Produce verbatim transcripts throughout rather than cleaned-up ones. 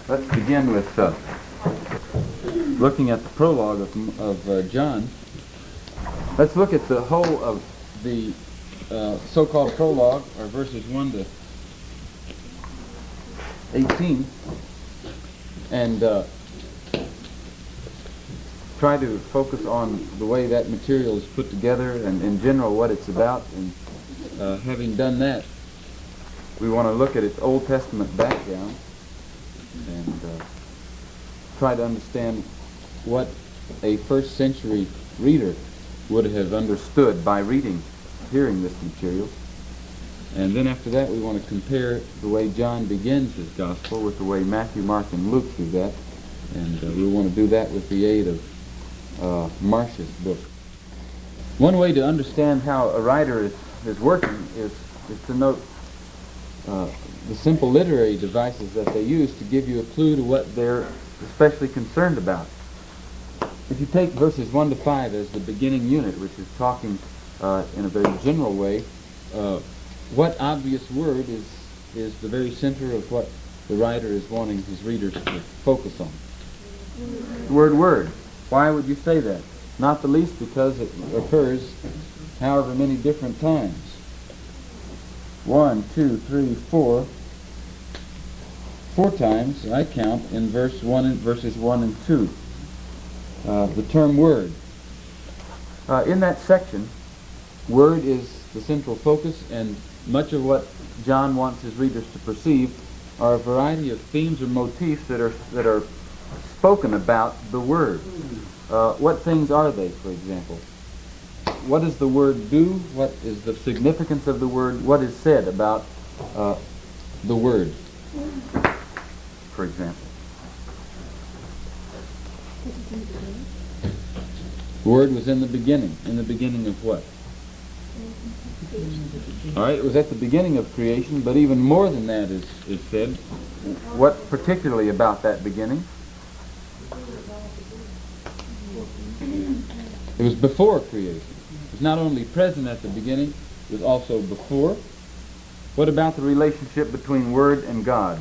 Let's begin with uh, looking at the prologue of, of uh, John. Let's look at the whole of the uh, so-called prologue, or verses one to eighteen, and uh, try to focus on the way that material is put together and in general what it's about. And uh, having done that, we want to look at its Old Testament background and uh, try to understand what a first century reader would have understood by reading, hearing this material. And then after that we want to compare the way John begins his gospel with the way Matthew, Mark, and Luke do that. And uh, we want to do that with the aid of uh, Marsh's book. One way to understand how a writer is, is working is, is to note uh, the simple literary devices that they use to give you a clue to what they're especially concerned about. If you take verses one to five as the beginning unit, which is talking uh, in a very general way, uh, what obvious word is, is the very center of what the writer is wanting his readers to focus on? The word word. Why would you say that? Not the least because it occurs however many different times. One, two, three, four. Four times, I count, in verse one and verses one and two. Uh, the term word. Uh, in that section, word is the central focus, and much of what John wants his readers to perceive are a variety of themes or motifs that are that are spoken about the word. Uh, what things are they, for example? What does the word do? What is the significance of the word? What is said about uh, the word, for example? The word was in the beginning. In the beginning of what? All right, it was at the beginning of creation, but even more than that is, is said. What particularly about that beginning? It was before creation. It was not only present at the beginning, it was also before. What about the relationship between Word and God?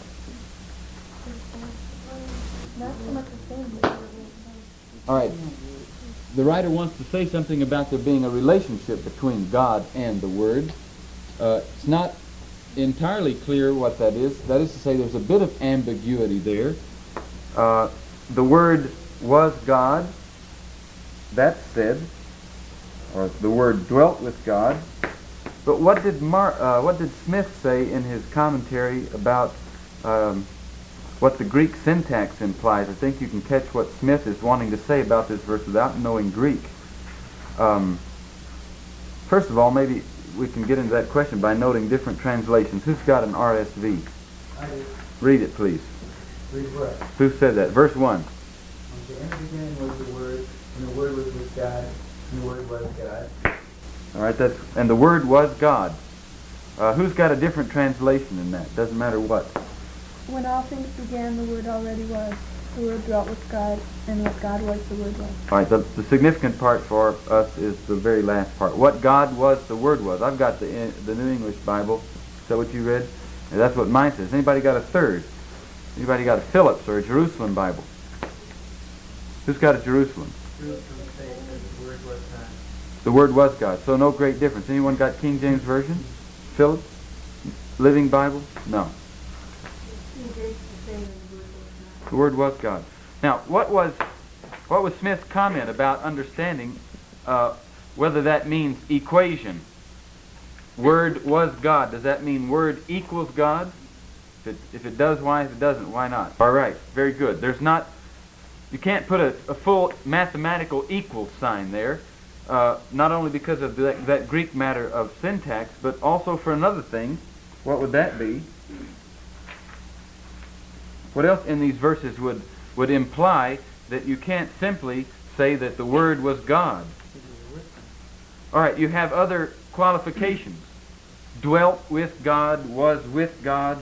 All right. The writer wants to say something about there being a relationship between God and the Word. Uh, it's not entirely clear what that is. That is to say, there's a bit of ambiguity there. Uh, the Word was God. That's said. Or the Word dwelt with God. But what did Mar- uh, what did Smith say in his commentary about um, what the Greek syntax implies? I think you can catch what Smith is wanting to say about this verse without knowing Greek. Um, first of all, maybe we can get into that question by noting different translations. Who's got an R S V? I do. Read it, please. Read what? Who said that? Verse one. Okay, in the beginning was the Word, and the Word was with God, and the Word was God. All right, that's and the Word was God. Uh, who's got a different translation in that? Doesn't matter what. When all things began, the Word already was. The Word dwelt with God, and what God was, the Word was. All right, the, the significant part for us is the very last part. What God was, the Word was. I've got the the New English Bible. Is that what you read? And that's what mine says. Anybody got a third? Anybody got a Phillips or a Jerusalem Bible? Who's got a Jerusalem? Jerusalem says that the Word was God. The Word was God. So no great difference. Anyone got King James Version? Phillips? Living Bible? No. The Word was God. Now, what was what was Smith's comment about understanding uh, whether that means equation? Word was God. Does that mean Word equals God? If it, if it does, why? If it doesn't, why not? All right, very good. There's not, you can't put a, a full mathematical equal sign there, uh, not only because of that, that Greek matter of syntax, but also for another thing. What would that be? What else in these verses would, would imply that you can't simply say that the Word was God? All right, you have other qualifications. Dwelt with God, was with God.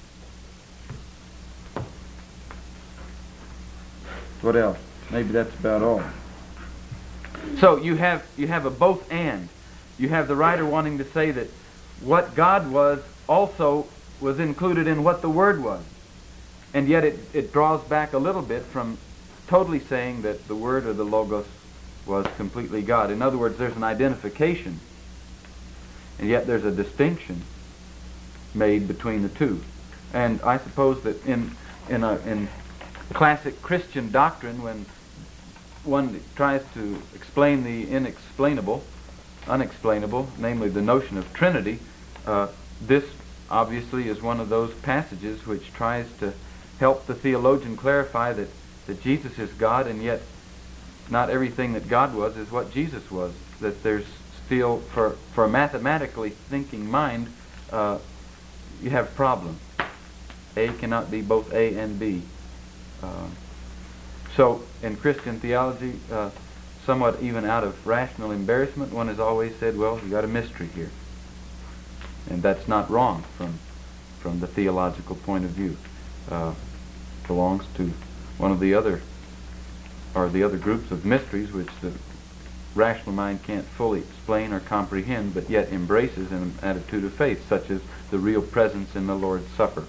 What else? Maybe that's about all. So you have you have a both and. You have the writer wanting to say that what God was also was included in what the Word was. and yet it, it draws back a little bit from totally saying that the Word or the Logos was completely God. In other words, there's an identification, and yet there's a distinction made between the two. And I suppose that in in a in classic Christian doctrine, when one tries to explain the inexplainable, unexplainable, namely the notion of Trinity, uh, this obviously is one of those passages which tries to help the theologian clarify that, that Jesus is God, and yet not everything that God was is what Jesus was. That there's still, for, for a mathematically thinking mind, uh, you have a problem. A cannot be both A and B. Uh, so in Christian theology, uh, somewhat even out of rational embarrassment, one has always said, well, you got a mystery here. And that's not wrong from from the theological point of view. Uh, belongs to one of the other, or the other groups of mysteries which the rational mind can't fully explain or comprehend, but yet embraces in an attitude of faith, such as the real presence in the Lord's Supper.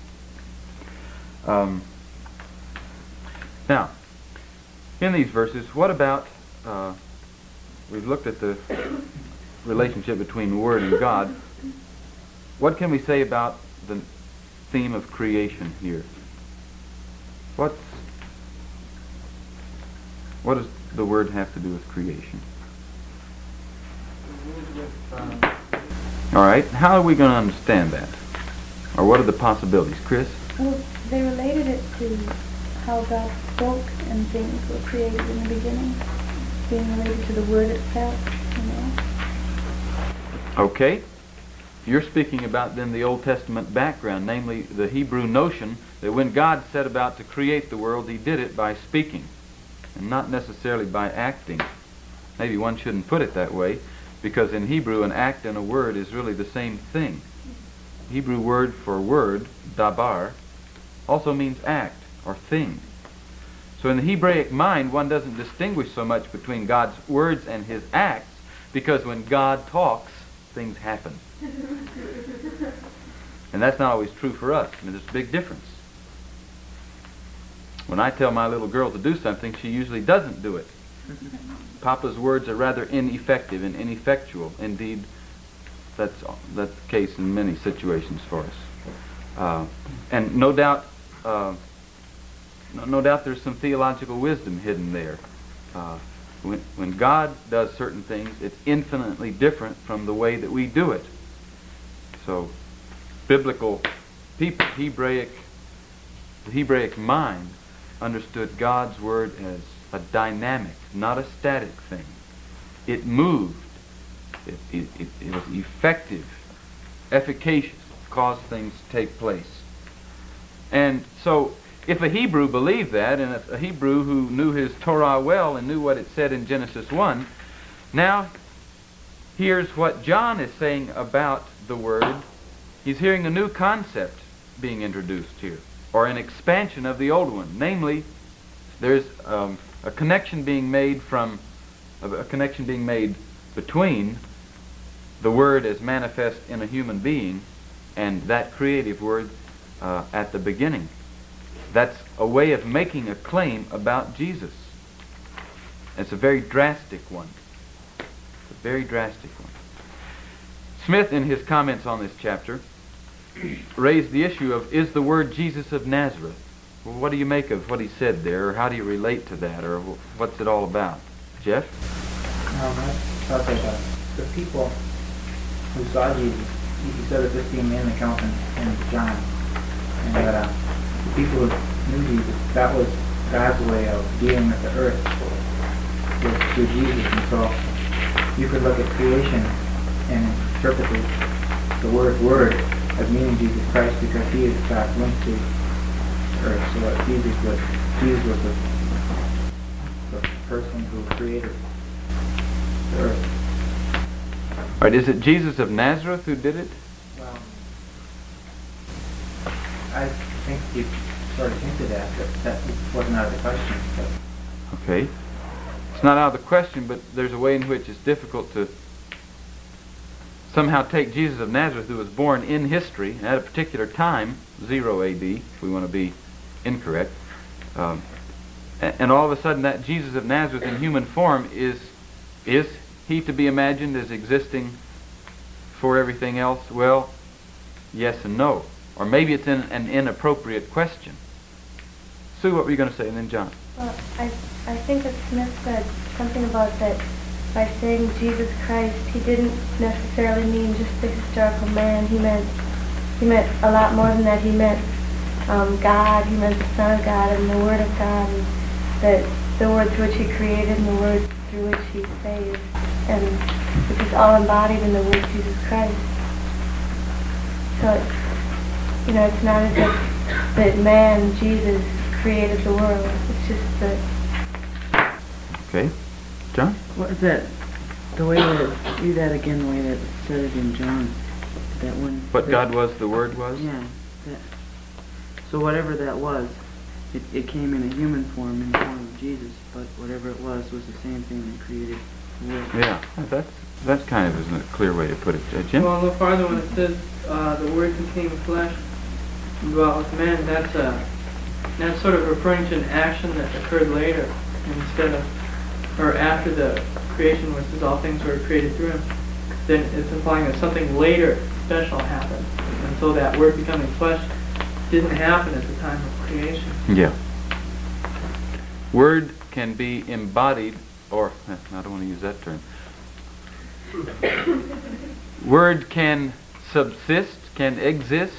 Um, now, in these verses, what about, uh, we've looked at the relationship between the Word and God. What can we say about the theme of creation here? What's, what does the Word have to do with creation? All right, how are we going to understand that? Or what are the possibilities? Chris? Well, they related it to how God spoke and things were created in the beginning, being related to the Word itself, you know. Okay. You're speaking about then the Old Testament background, namely the Hebrew notion that when God set about to create the world, He did it by speaking, and not necessarily by acting. Maybe one shouldn't put it that way, because in Hebrew an act and a word is really the same thing. Hebrew word for word, dabar, also means act or thing. So in the Hebraic mind, one doesn't distinguish so much between God's words and His acts, because when God talks, things happen. And that's not always true for us. I mean, there's a big difference. When I tell my little girl to do something, she usually doesn't do it. Papa's words are rather ineffective and ineffectual. Indeed, that's that's the case in many situations for us. Uh, and no doubt, uh, no, no doubt, there's some theological wisdom hidden there. Uh, when, when God does certain things, it's infinitely different from the way that we do it. So, biblical people, Hebraic, the Hebraic mind understood God's word as a dynamic, not a static thing. It moved. It, it, it, it was effective, efficacious, caused things to take place. And so, if a Hebrew believed that, and if a Hebrew who knew his Torah well and knew what it said in Genesis one, now here's what John is saying about the Word. He's hearing a new concept being introduced here, or an expansion of the old one. Namely, there's um, a connection being made from a connection being made between the Word as manifest in a human being and that creative Word uh, at the beginning. That's a way of making a claim about Jesus. It's a very drastic one. It's a very drastic one. Smith, in his comments on this chapter, raised the issue of, is the Word Jesus of Nazareth? Well, what do you make of what he said there, or how do you relate to that, or what's it all about? Jeff? Um, I thought that uh, the people who saw Jesus, he he said that this being in the account in, in John, and that uh, the people who knew Jesus, that was God's way of dealing with the earth, was through Jesus. And so you could look at creation and interpret the, the word word as meaning Jesus Christ, because he is God's link to earth. So that Jesus was, Jesus was the, the person who created the earth. All right, is it Jesus of Nazareth who did it? Well, I think you sort of hinted at that. That wasn't out of the question. But Okay. It's not out of the question, but there's a way in which it's difficult to somehow take Jesus of Nazareth, who was born in history at a particular time, zero A D, if we want to be incorrect. Um, a- and all of a sudden that Jesus of Nazareth in human form is, is he to be imagined as existing for everything else? Well, yes and no. Or maybe it's in an inappropriate question. Sue, what were you going to say? And then John. Well, I, I think that Smith said something about that by saying Jesus Christ, he didn't necessarily mean just the historical man. He meant he meant a lot more than that. He meant um, God. He meant the Son of God and the Word of God, and the the Word through which he created and the Word through which he saved, and which is all embodied in the word Jesus Christ. So it's, you know, it's not as if that man, Jesus, created the world. It's just that. Okay. John? What is that? The way that, read that again, the way that it said it in John. That one. What that, God was, the Word was? Yeah. That, so whatever that was, it, it came in a human form, in the form of Jesus, but whatever it was, was the same thing that created the world. Yeah. That's, that's kind of isn't a clear way to put it. Uh, Jim? Well, a little farther when it says uh, the Word became flesh and dwelt with men, that's a that's sort of referring to an action that occurred later instead of, or after the creation, which is all things were created through him. Then it's implying that something later special happened, and so that Word becoming flesh didn't happen at the time of creation. Yeah. Word can be embodied, or I don't want to use that term. Word can subsist, can exist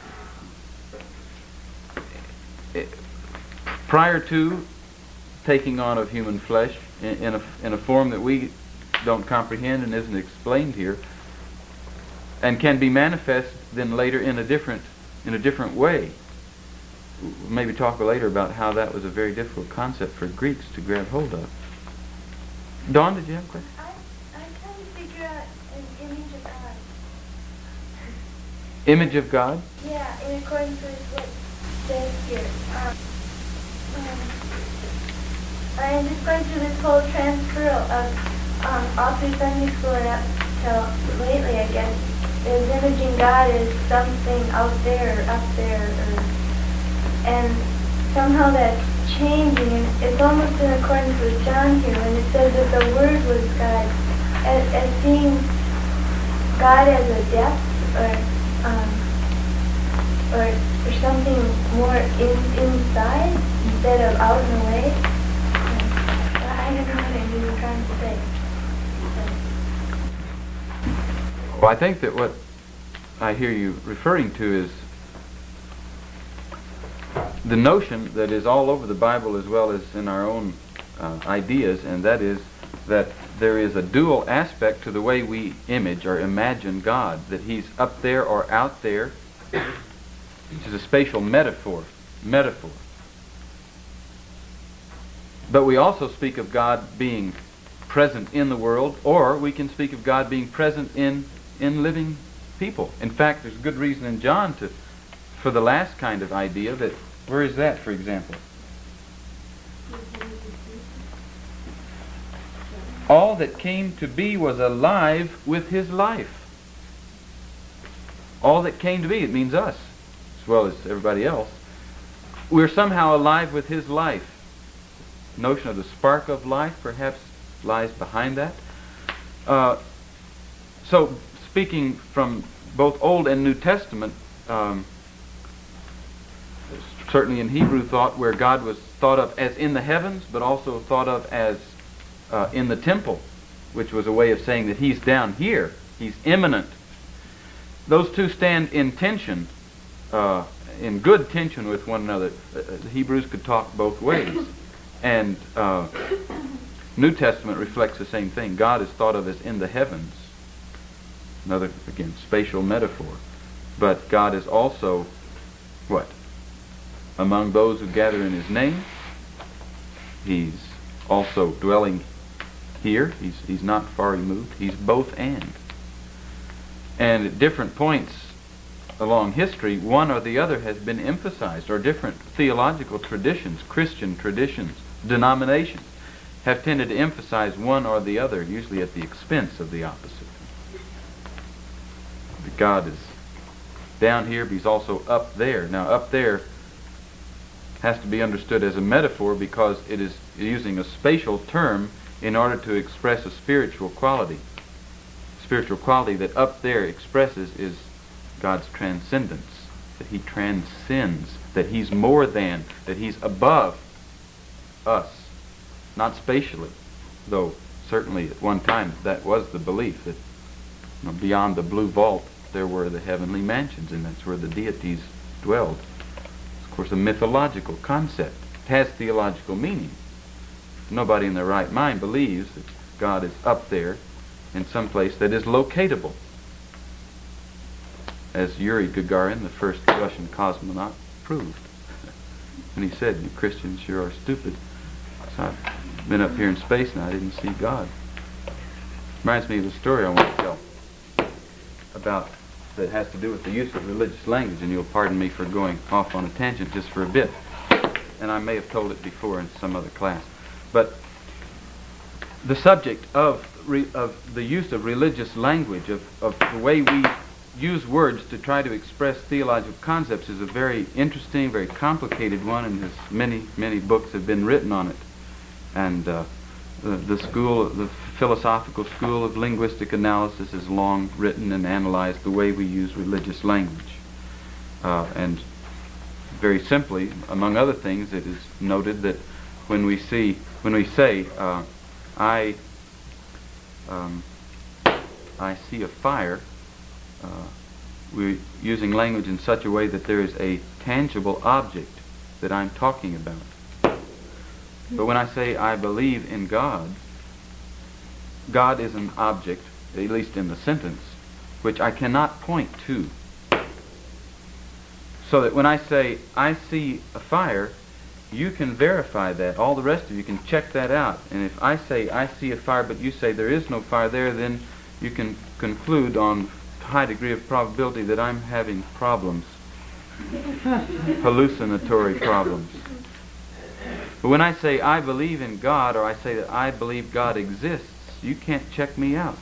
prior to taking on of human flesh in, in, a, in a form that we don't comprehend and isn't explained here, and can be manifest then later in a different in a different way. We'll maybe talk later about how that was a very difficult concept for Greeks to grab hold of. Dawn, did you have a question? I, I'm trying to figure out an image of God. Image of God? Yeah, in accordance with what says here. Um, um, I'm just going through this whole transfer of um, all through Sunday school and up till lately, I guess, is imaging God as something out there, or up there, or, and somehow that's changing, and it's almost in accordance with John here when it says that the Word was God, as, as seeing God as a depth, or um, or, or something more in, inside instead of out and away. I don't know what I'm even trying to say. Well, I think that what I hear you referring to is the notion that is all over the Bible as well as in our own uh, ideas, and that is that there is a dual aspect to the way we image or imagine God, that he's up there or out there, which is a spatial metaphor, metaphor. But we also speak of God being present in the world, or we can speak of God being present in, in living people. In fact, there's good reason in John to, for the last kind of idea that, where is that, for example? All that came to be was alive with his life. All that came to be, it means us, as well as everybody else. We're somehow alive with his life. Notion of the spark of life perhaps lies behind that. Uh, so, speaking from both Old and New Testament, um, certainly in Hebrew thought, where God was thought of as in the heavens, but also thought of as uh, in the temple, which was a way of saying that he's down here, he's immanent. Those two stand in tension, uh, in good tension with one another. Uh, the Hebrews could talk both ways. And uh, New Testament reflects the same thing. God is thought of as in the heavens. Another, again, spatial metaphor. But God is also, what? Among those who gather in his name. He's also dwelling here. He's, he's not far removed. He's both and. And at different points along history, one or the other has been emphasized, or different theological traditions, Christian traditions, denominations, have tended to emphasize one or the other, usually at the expense of the opposite. God is down here, but he's also up there. Now, up there has to be understood as a metaphor because it is using a spatial term in order to express a spiritual quality. Spiritual quality that up there expresses is God's transcendence, that he transcends, that he's more than, that he's above us, not spatially, though certainly at one time that was the belief that, you know, beyond the blue vault there were the heavenly mansions, and that's where the deities dwelled. It's, of course, a mythological concept. It has theological meaning. Nobody in their right mind believes that God is up there in some place that is locatable. As Yuri Gagarin, the first Russian cosmonaut, proved. And he said, "You Christians sure are stupid. So I've been up here in space and I didn't see God." Reminds me of a story I want to tell about that has to do with the use of religious language, and you'll pardon me for going off on a tangent just for a bit. And I may have told it before in some other class. But the subject of, re, of the use of religious language, of, of the way we use words to try to express theological concepts, is a very interesting, very complicated one, and there's many, many books have been written on it. And uh, the, the school, the philosophical school of linguistic analysis has long written and analyzed the way we use religious language. Uh, and very simply, among other things, it is noted that when we see, when we say, uh, I, um, I see a fire, uh, we're using language in such a way that there is a tangible object that I'm talking about. But when I say I believe in God, God is an object, at least in the sentence, which I cannot point to. So that when I say I see a fire, you can verify that. All the rest of you can check that out. And if I say I see a fire, but you say there is no fire there, then you can conclude on a high degree of probability that I'm having problems, hallucinatory problems. But when I say I believe in God, or I say that I believe God exists, you can't check me out.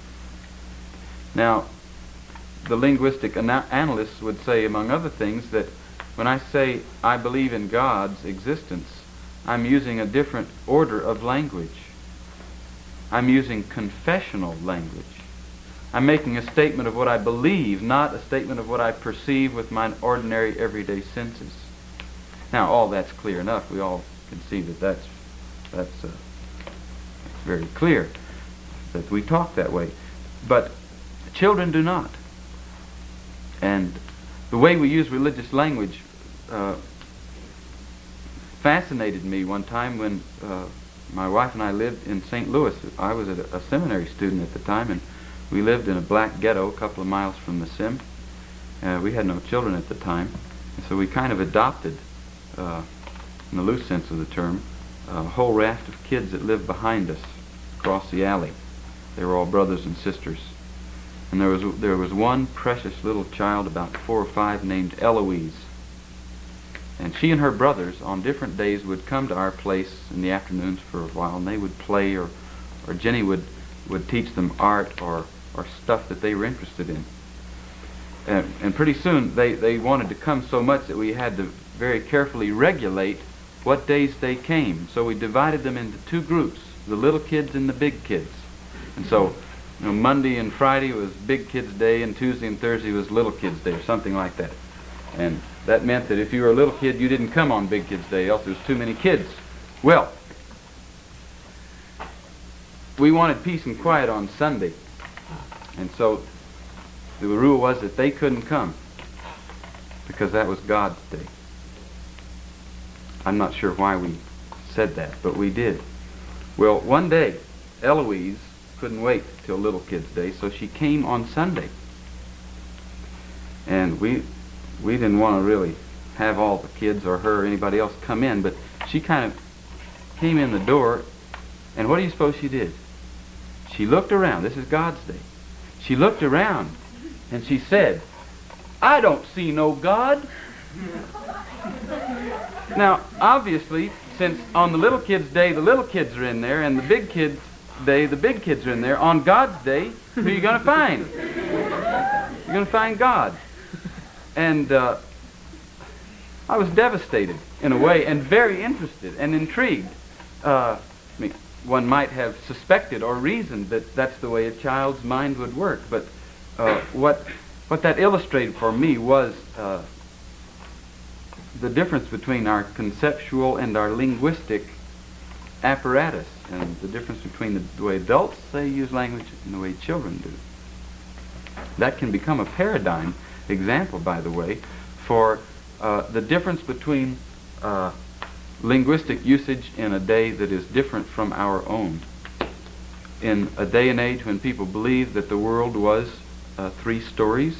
Now, the linguistic ana- analysts would say, among other things, that when I say I believe in God's existence, I'm using a different order of language. I'm using confessional language. I'm making a statement of what I believe, not a statement of what I perceive with my ordinary everyday senses. Now, all that's clear enough. We all can see that that's, that's, uh, that's very clear, that we talk that way. But children do not. And the way we use religious language uh, fascinated me one time when uh, my wife and I lived in Saint Louis. I was a, a seminary student at the time, and we lived in a black ghetto a couple of miles from the Sim. Uh, we had no children at the time, and so we kind of adopted, uh, in the loose sense of the term, a whole raft of kids that lived behind us across the alley. They were all brothers and sisters. And there was there was one precious little child, about four or five, named Eloise. And she and her brothers, on different days, would come to our place in the afternoons for a while, and they would play, or, or Jenny would, would teach them art or, or stuff that they were interested in. And, and pretty soon, they, they wanted to come so much that we had to very carefully regulate what days they came. So we divided them into two groups, the little kids and the big kids. And so, you know, Monday and Friday was big kids' day, and Tuesday and Thursday was little kids' day, or something like that. And that meant that if you were a little kid, you didn't come on big kids' day, else there was too many kids. Well, we wanted peace and quiet on Sunday, and so the rule was that they couldn't come, because that was God's day. I'm not sure why we said that, but we did. Well, one day, Eloise couldn't wait till little kids' day, so she came on Sunday. And we we didn't want to really have all the kids or her or anybody else come in, but she kind of came in the door, and what do you suppose she did? She looked around. This is God's day. She looked around, and she said, "I don't see no God." Now, obviously, since on the little kids' day, the little kids are in there, and the big kids' day, the big kids are in there, on God's day, who are you going to find? You're going to find God. And uh, I was devastated in a way and very interested and intrigued. Uh, I mean, one might have suspected or reasoned that that's the way a child's mind would work, but uh, what what that illustrated for me was uh, the difference between our conceptual and our linguistic apparatus, and the difference between the, the way adults say use language and the way children do. That can become a paradigm example, by the way, for uh, the difference between uh, linguistic usage in a day that is different from our own. In a day and age when people believed that the world was uh, three stories,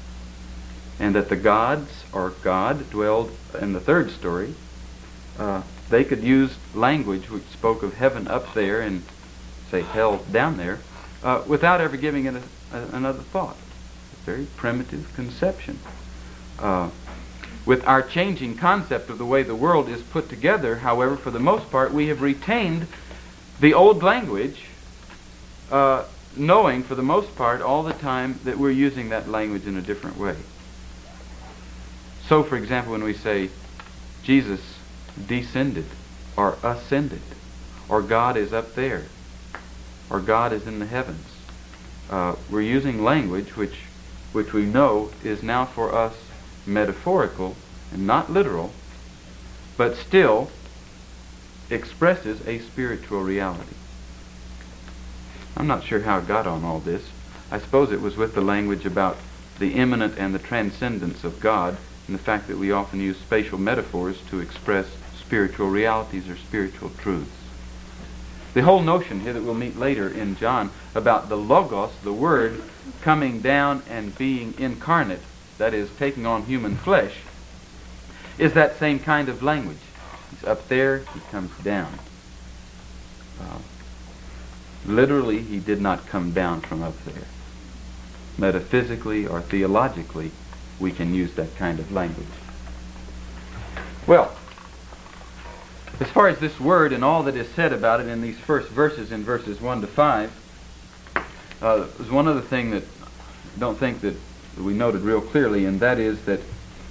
and that the gods, or God, dwelled in the third story, uh, they could use language which spoke of heaven up there and, say, hell down there, uh, without ever giving it a, a, another thought. A very primitive conception. Uh, with our changing concept of the way the world is put together, however, for the most part, we have retained the old language, uh, knowing for the most part all the time that we're using that language in a different way. So, for example, when we say Jesus descended, or ascended, or God is up there, or God is in the heavens, uh, we're using language which, which we know is now for us metaphorical and not literal, but still expresses a spiritual reality. I'm not sure how it got on all this. I suppose it was with the language about the immanent and the transcendence of God, and the fact that we often use spatial metaphors to express spiritual realities or spiritual truths. The whole notion here that we'll meet later in John about the Logos, the Word, coming down and being incarnate, that is, taking on human flesh, is that same kind of language. He's up there, he comes down. Uh, literally, he did not come down from up there. Metaphysically or theologically, we can use that kind of language. Well, as far as this word and all that is said about it in these first verses, in verses one to five, uh, there's one other thing that I don't think that we noted real clearly, and that is that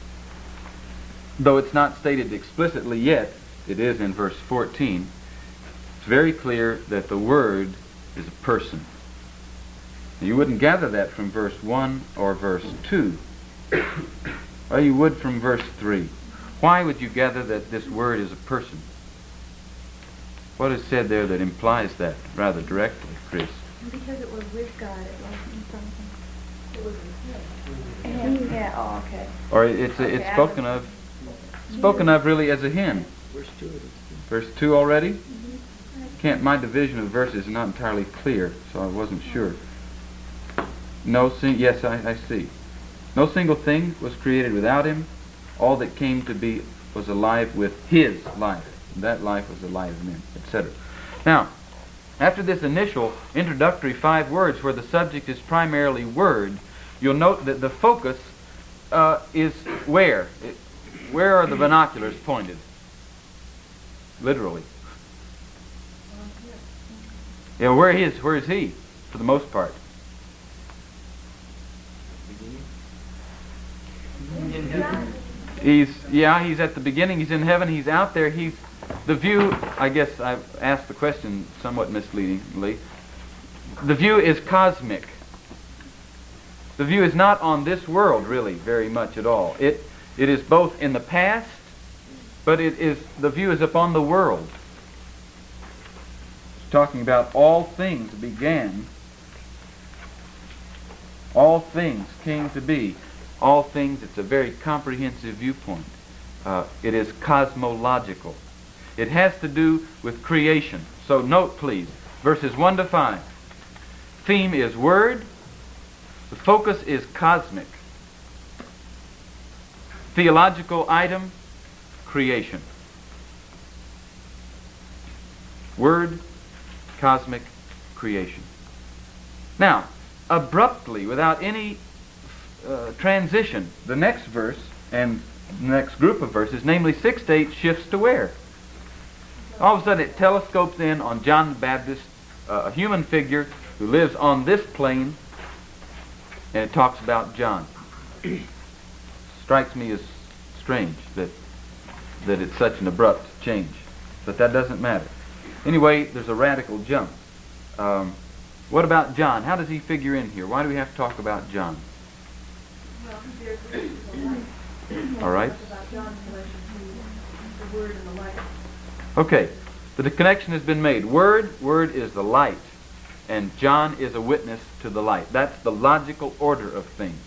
though it's not stated explicitly yet, it is in verse fourteen, it's very clear that the Word is a person. You wouldn't gather that from verse one or verse two. Or you would from verse three. Why would you gather that this Word is a person? What is said there that implies that rather directly, Chris? Because it was with God, it wasn't something. It was with Him. Yeah, oh, okay. Or it's it's Okay, spoken of spoken of really as a hymn. Verse two. Verse two already? Can't my division of verses is not entirely clear, so I wasn't sure. No sing yes, I, I see. No single thing was created without him. All that came to be was alive with his life. And that life was alive in him, et cetera. Now, after this initial introductory five words where the subject is primarily Word, you'll note that the focus uh, is where? It, where are the binoculars pointed? Literally. Yeah, where he is, where is he, for the most part? In heaven. He's, yeah, he's at the beginning, he's in heaven, he's out there, he's, the view, I guess I've asked the question somewhat misleadingly, the view is cosmic. The view is not on this world, really, very much at all. It, it is both in the past, but it is, the view is upon the world. It's talking about all things began, all things came to be. All things, it's a very comprehensive viewpoint. Uh, it is cosmological. It has to do with creation. So note, please, verses one to five. Theme is Word. The focus is cosmic. Theological item, creation. Word, cosmic, creation. Now, abruptly, without any Uh, transition, the next verse and the next group of verses, namely six to eight, shifts to where? All of a sudden it telescopes in on John the Baptist, uh, a human figure who lives on this plane, and it talks about John. Strikes me as strange that that it's such an abrupt change. But that doesn't matter. Anyway, there's a radical jump. Um, what about John? How does he figure in here? Why do we have to talk about John? Well, he bears witness to the light. All right. About John's relation to the Word and the light. Okay. The connection has been made. Word, Word is the light. And John is a witness to the light. That's the logical order of things.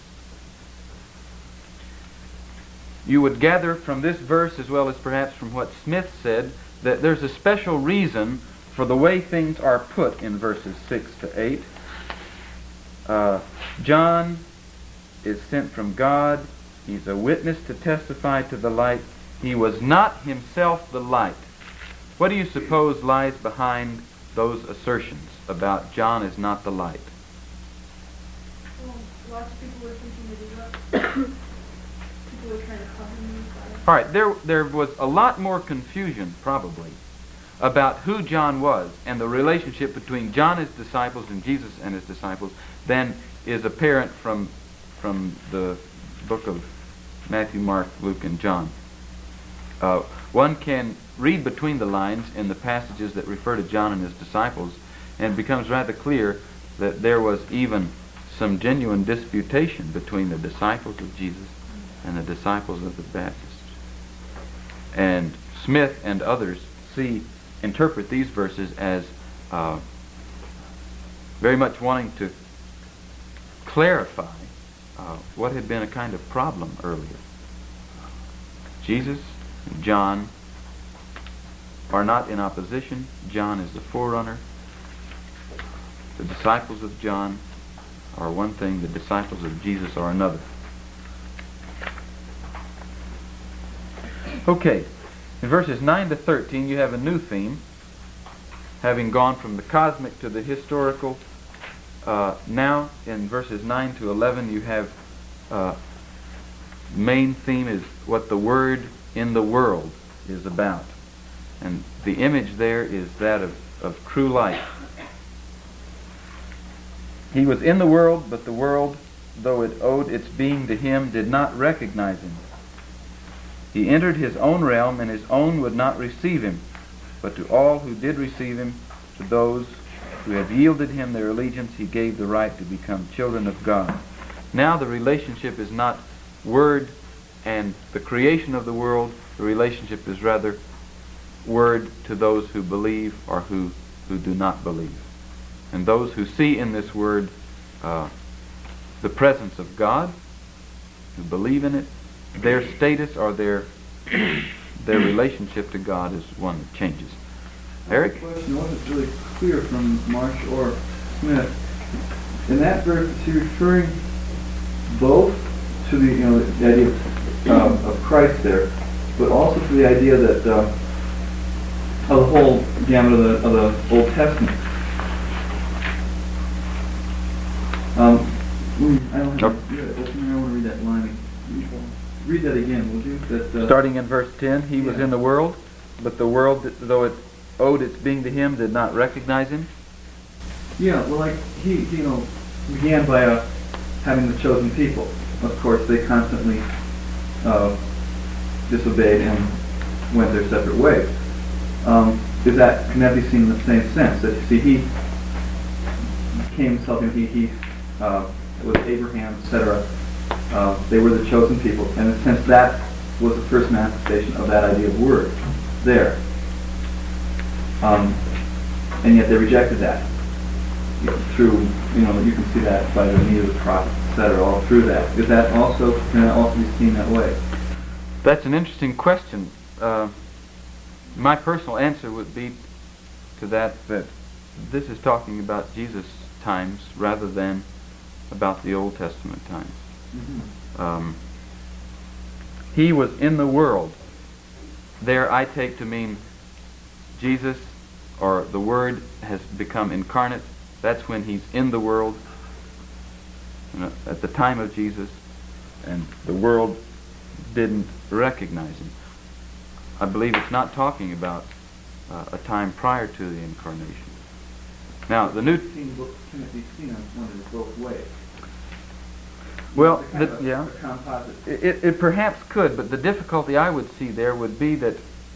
You would gather from this verse, as well as perhaps from what Smith said, that there's a special reason for the way things are put in verses six to eight. Uh, John is sent from God. He's a witness to testify to the light. He was not himself the light. What do you suppose lies behind those assertions about John is not the light? Well, lots of people were thinking that he was. People were trying to call him the Messiah. All right, there, there was a lot more confusion, probably, about who John was and the relationship between John and his disciples and Jesus and his disciples than is apparent from, from the book of Matthew, Mark, Luke, and John. Uh, one can read between the lines in the passages that refer to John and his disciples, and it becomes rather clear that there was even some genuine disputation between the disciples of Jesus and the disciples of the Baptists. And Smith and others see, interpret these verses as uh, very much wanting to clarify uh, what had been a kind of problem earlier. Jesus and John are not in opposition. John is the forerunner. The disciples of John are one thing, the disciples of Jesus are another. Okay, in verses nine to thirteen you have a new theme, having gone from the cosmic to the historical. Uh, now in verses nine to eleven you have uh, main theme is what the Word in the world is about. And the image there is that of, of true light. He was in the world, but the world, though it owed its being to him, did not recognize him. He entered his own realm, and his own would not receive him. But to all who did receive him, to those who have yielded him their allegiance, he gave the right to become children of God. Now the relationship is not Word and the creation of the world. The relationship is rather Word to those who believe or who, who do not believe. And those who see in this Word uh, the presence of God, who believe in it, their status or their their relationship to God is one that changes. Eric? I have a question. It wasn't really clear from Marsh or Smith. In that verse, is he referring both to the, you know, the idea of, um, of Christ there, but also to the idea that uh, of the whole gamut of the, of the Old Testament? Um, I don't have Nope. yeah, open, I want to read that line. Read that again, would you? That, uh, Starting in verse ten, he was Yeah. in the world, but the world, though it owed its being to him, did not recognize him. Yeah, well, like he, you know, began by uh, having the chosen people. Of course, they constantly uh, disobeyed and went their separate ways. Um, is that can that be seen in the same sense? That you see, he came himself, you know, he he uh, with Abraham, et cetera. Uh, they were the chosen people, and in a sense, that was the first manifestation of that idea of Word there. Um, and yet they rejected that. Through, you know, you can see that by the need of the prophets, et cetera, all through that. Is that also, can that also be seen that way? That's an interesting question. Uh, my personal answer would be to that that this is talking about Jesus' times rather than about the Old Testament times. Mm-hmm. Um, he was in the world. There I take to mean Jesus, or the Word, has become incarnate. That's when he's in the world, you know, at the time of Jesus, and the world didn't recognize him. I believe it's not talking about uh, a time prior to the incarnation. Now, the New... Can it be seen on one of both ways? Well, It's kind the- of a- yeah. a composite. It, it, it perhaps could, but the difficulty I would see there would be that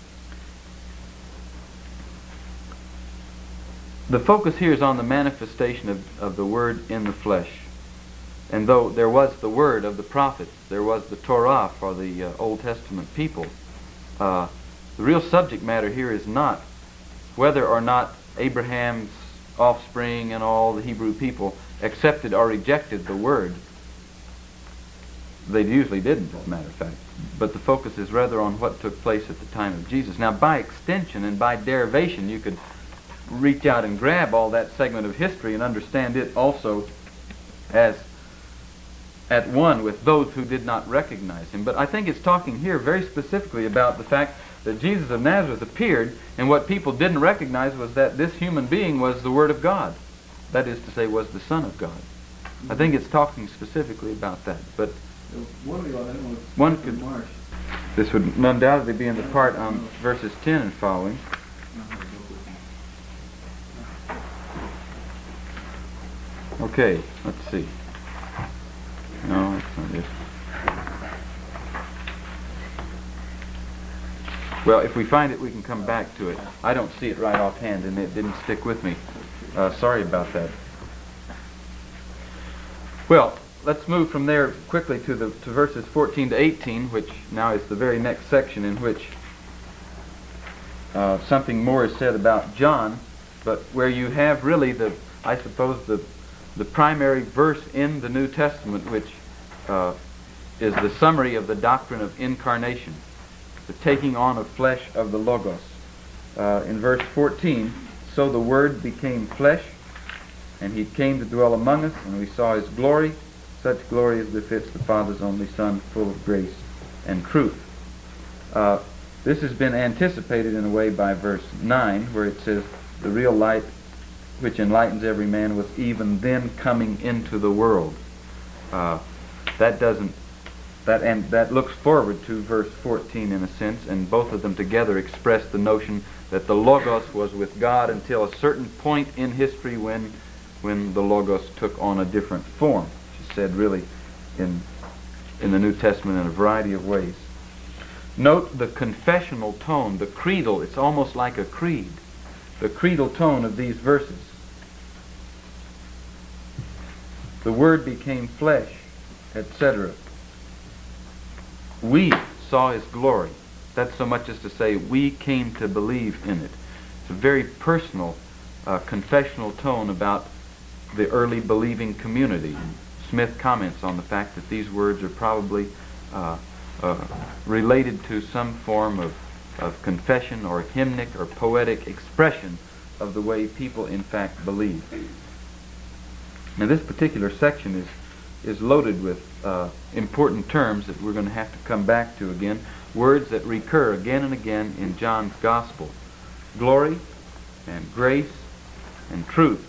the focus here is on the manifestation of, of the Word in the flesh. And though there was the Word of the prophets, there was the Torah for the uh, Old Testament people, uh, the real subject matter here is not whether or not Abraham's offspring and all the Hebrew people accepted or rejected the Word. They usually didn't, as a matter of fact. But the focus is rather on what took place at the time of Jesus. Now, by extension and by derivation, you could reach out and grab all that segment of history and understand it also as at one with those who did not recognize him. But I think it's talking here very specifically about the fact that Jesus of Nazareth appeared, and what people didn't recognize was that this human being was the Word of God. That is to say, was the Son of God. I think it's talking specifically about that. But One of the other was One Stephen could- Marsh. this would undoubtedly be in the part on verses ten and following. Okay, let's see. No, that's not it. Well, if we find it, we can come back to it. I don't see it right offhand, and it didn't stick with me. Uh, sorry about that. Well, let's move from there quickly to the to verses fourteen to eighteen, which now is the very next section in which uh, something more is said about John, but where you have really the, I suppose, the the primary verse in the New Testament, which uh, is the summary of the doctrine of incarnation, the taking on of flesh of the Logos. Uh, in verse fourteen, so the Word became flesh, and he came to dwell among us, and we saw his glory, such glory as befits the Father's only Son, full of grace and truth. Uh, this has been anticipated in a way by verse nine, where it says, the real light which enlightens every man was even then coming into the world. Uh, that doesn't, that and that looks forward to verse fourteen in a sense, and both of them together express the notion that the Logos was with God until a certain point in history when, when the Logos took on a different form. It's said really in in the New Testament in a variety of ways. Note the confessional tone, the creedal. It's almost like a creed. The creedal tone of these verses. The Word became flesh, et cetera. We saw his glory. That's so much as to say we came to believe in it. It's a very personal, uh, confessional tone about the early believing community. Smith comments on the fact that these words are probably uh, uh, related to some form of, of confession or hymnic or poetic expression of the way people in fact believe. Now this particular section is is loaded with uh, important terms that we're going to have to come back to again, words that recur again and again in John's Gospel. Glory and grace and truth.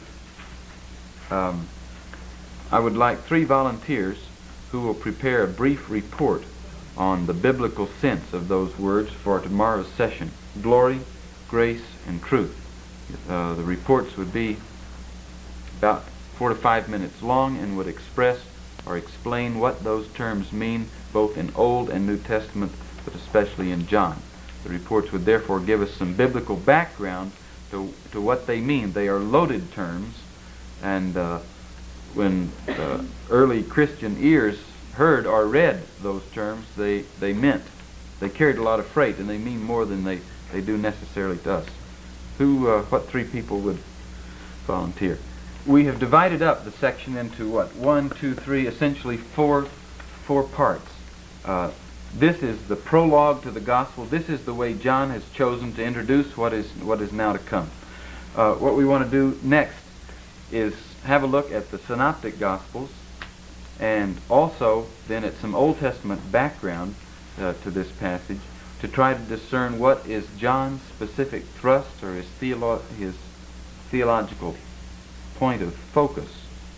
Um, I would like three volunteers who will prepare a brief report on the biblical sense of those words for tomorrow's session. Glory, grace, and truth. Uh, the reports would be about four to five minutes long and would express or explain what those terms mean both in Old and New Testament, but especially in John. The reports would therefore give us some biblical background to, to what they mean. They are loaded terms, and uh, when uh, early Christian ears heard or read those terms, they, they meant, they carried a lot of freight, and they mean more than they, they do necessarily to us. Who, uh, what three people would volunteer? We have divided up the section into what? One, two, three, essentially four, four parts. Uh, this is the prologue to the gospel. This is the way John has chosen to introduce what is what is now to come. Uh, what we want to do next is have a look at the synoptic gospels, and also then at some Old Testament background uh, to this passage, to try to discern what is John's specific thrust or his theolo- his theological point of focus.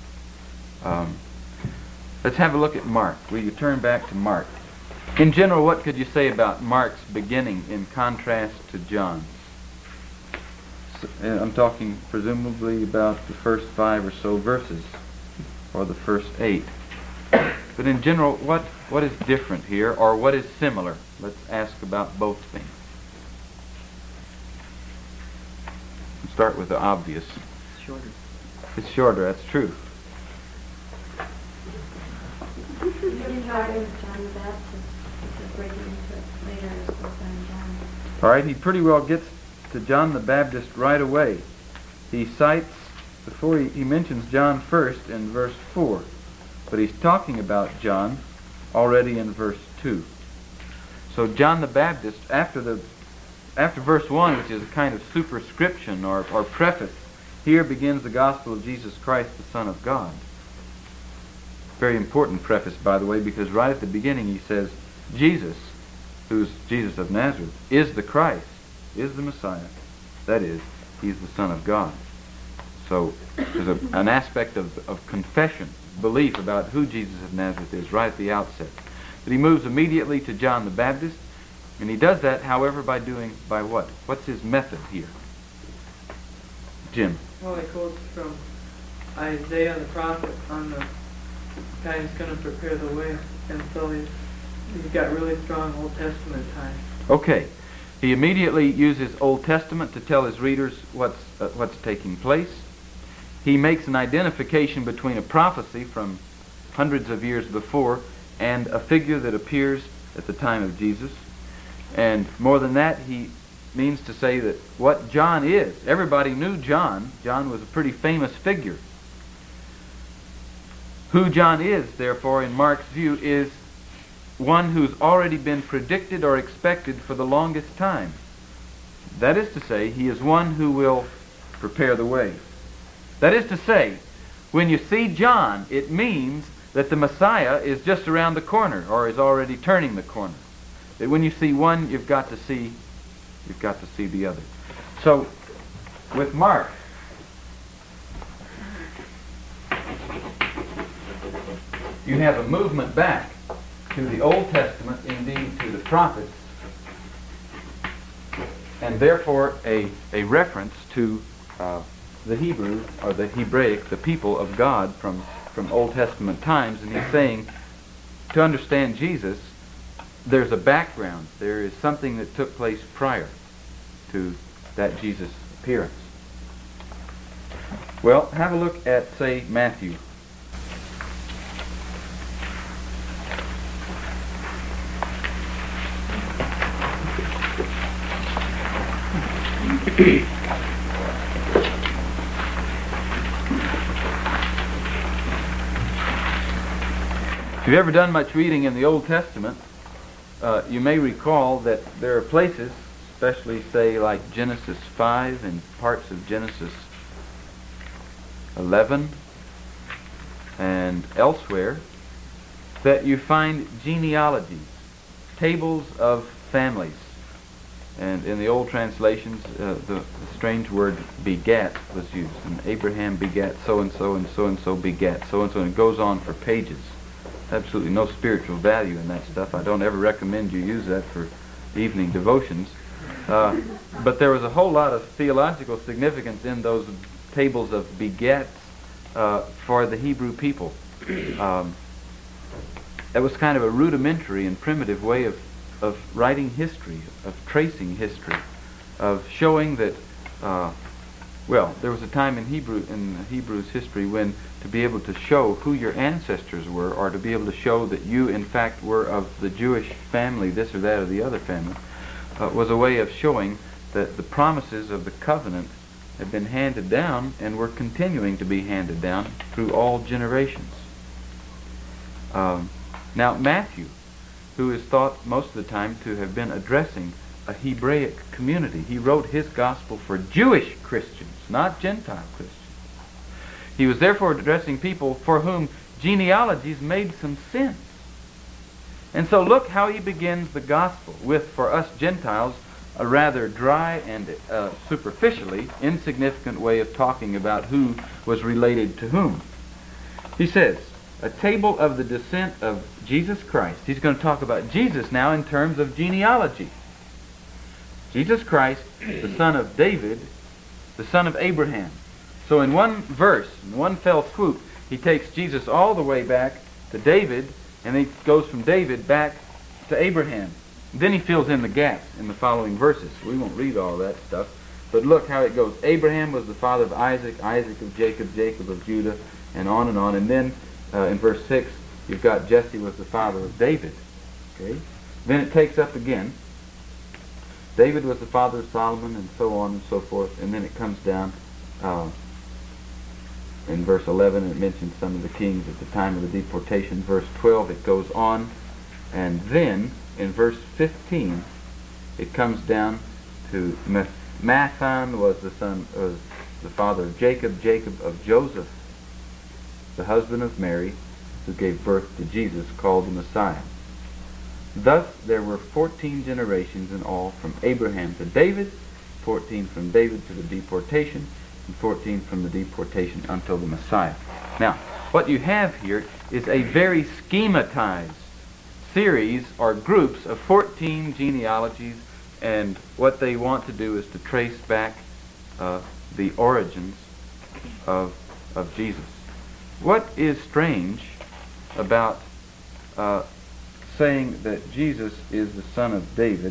Um, let's have a look at Mark. Will you turn back to Mark? In general, what could you say about Mark's beginning in contrast to John's? So, uh, I'm talking presumably about the first five or so verses, or the first eight. But in general, what, what is different here, or what is similar? Let's ask about both things. Let's start with the obvious. It's shorter. It's shorter, that's true. Getting started with John the Baptist, because breaking into it later is what's on John. All right, he pretty well gets to John the Baptist right away. He cites, before he, he mentions John first in verse four, but he's talking about John already in verse two. So John the Baptist, after the after verse one, which is a kind of superscription or, or preface, here begins the gospel of Jesus Christ, the Son of God. Very important preface, by the way, because right at the beginning he says, Jesus, who's Jesus of Nazareth, is the Christ, is the Messiah. That is, he's the Son of God. So there's a, an aspect of, of confession, belief about who Jesus of Nazareth is right at the outset. But he moves immediately to John the Baptist, and he does that, however, by doing, by what? What's his method here? Jim. Well, he quotes from Isaiah the prophet on the guy who's going to prepare the way, and so he's, he's got really strong Old Testament ties. Okay. He immediately uses Old Testament to tell his readers what's, uh, what's taking place. He makes an identification between a prophecy from hundreds of years before and a figure that appears at the time of Jesus. And more than that, he means to say that what John is, everybody knew John. John was a pretty famous figure. Who John is, therefore, in Mark's view, is one who's already been predicted or expected for the longest time. That is to say, he is one who will prepare the way. That is to say, when you see John, it means that the Messiah is just around the corner, or is already turning the corner. That when you see one, you've got to see, you've got to see the other. So, with Mark, you have a movement back to the Old Testament, indeed to the prophets, and therefore a, a reference to uh, the Hebrew, or the Hebraic, the people of God from, from Old Testament times. And he's saying, to understand Jesus, there's a background. There is something that took place prior to that Jesus appearance. Well, have a look at, say, Matthew. If you've ever done much reading in the Old Testament, uh, you may recall that there are places, especially say like Genesis five and parts of Genesis eleven and elsewhere, that you find genealogies, tables of families. And in the old translations, uh, the, the strange word begat was used. And Abraham begat so-and-so, and so-and-so begat so-and-so, and it goes on for pages. Absolutely no spiritual value in that stuff. I don't ever recommend you use that for evening devotions. Uh, but there was a whole lot of theological significance in those tables of begats uh, for the Hebrew people. Um, it was kind of a rudimentary and primitive way of of writing history, of tracing history, of showing that, uh, well, there was a time in Hebrew in Hebrews history when to be able to show who your ancestors were, or to be able to show that you, in fact, were of the Jewish family, this or that or the other family, uh, was a way of showing that the promises of the covenant had been handed down and were continuing to be handed down through all generations. Um, now, Matthew, who is thought most of the time to have been addressing a Hebraic community. He wrote his gospel for Jewish Christians, not Gentile Christians. He was therefore addressing people for whom genealogies made some sense. And so look how he begins the gospel with, for us Gentiles, a rather dry and uh, superficially insignificant way of talking about who was related to whom. He says, a table of the descent of Jesus Christ. He's going to talk about Jesus now in terms of genealogy. Jesus Christ, the son of David, the son of Abraham. So in one verse, in one fell swoop, he takes Jesus all the way back to David And he goes from David back to Abraham. Then he fills in the gaps in the following verses. We won't read all that stuff, but look how it goes. Abraham was the father of Isaac, Isaac of Jacob, Jacob of Judah, and on and on. And then uh, in verse six, you've got Jesse was the father of David. Okay. Then it takes up again. David was the father of Solomon, and so on and so forth. And then it comes down uh, in verse eleven, and it mentions some of the kings at the time of the deportation. Verse twelve, it goes on. And then in verse fifteen, it comes down to Meth- Mathan was the son, was the father of Jacob, Jacob of Joseph, the husband of Mary, who gave birth to Jesus, called the Messiah. Thus there were fourteen generations in all from Abraham to David, fourteen from David to the deportation, and fourteen from the deportation until the Messiah. Now, what you have here is a very schematized series or groups of fourteen genealogies, and what they want to do is to trace back uh, the origins of, of Jesus. What is strange about uh, saying that Jesus is the son of David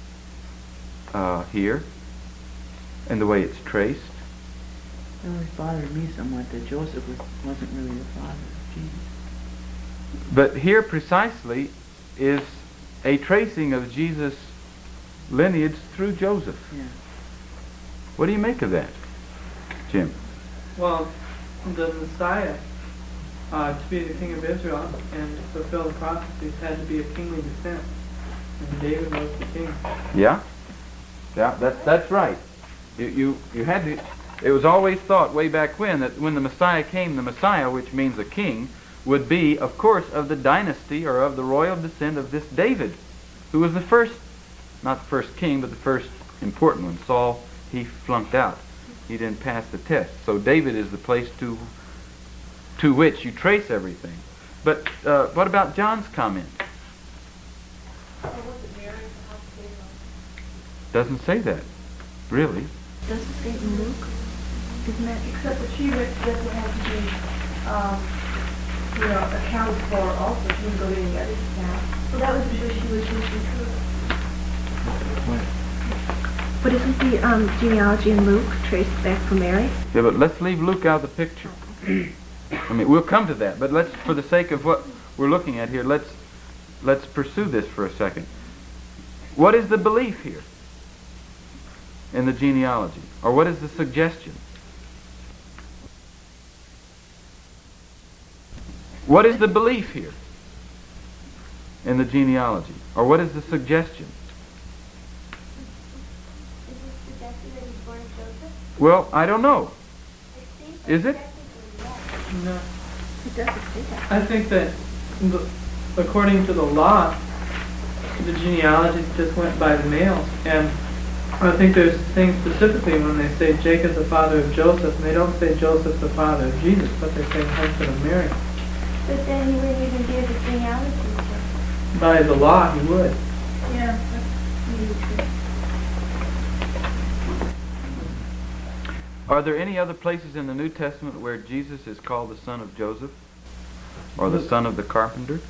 uh, here, and the way it's traced? It always bothered me somewhat that Joseph was, wasn't really the father of Jesus. But here precisely is a tracing of Jesus' lineage through Joseph. Yeah. What do you make of that, Jim? Well, the Messiah, uh, to be the king of Israel and to fulfill the prophecies, had to be of kingly descent. And David was the king. Yeah? Yeah, that's, that's right. You, you, you had to, it was always thought way back when that when the Messiah came, the Messiah, which means a king, would be, of course, of the dynasty or of the royal descent of this David, who was the first, not the first king, but the first important one. Saul, he flunked out. He didn't pass the test. So David is the place to to which you trace everything. But uh, what about John's comment? Doesn't say that, really. Does it say in Luke? Isn't that Except that she doesn't have to be, um, you know, accounted for also. She can go to any other staff. Well, that was because she was usually true. But isn't the um, genealogy in Luke traced back from Mary? Yeah, but let's leave Luke out of the picture. I mean, we'll come to that, but let's, for the sake of what we're looking at here, let's let's pursue this for a second. What is the belief here in the genealogy, or what is the suggestion? What is the belief here in the genealogy, or what is the suggestion? Is it suggested that he's born of Joseph? Well, I don't know. It seems Is it? technically, yes. No. It doesn't say that. I think that, the, according to the law, the genealogy just went by the males, and I think there's things specifically when they say Jacob the father of Joseph, and they don't say Joseph the father of Jesus, but they say husband of Mary. But then he wouldn't even give the genealogy. So. By the law, he would. Yeah, that's maybe true. Are there any other places in the New Testament where Jesus is called the son of Joseph, or the son of the carpenter?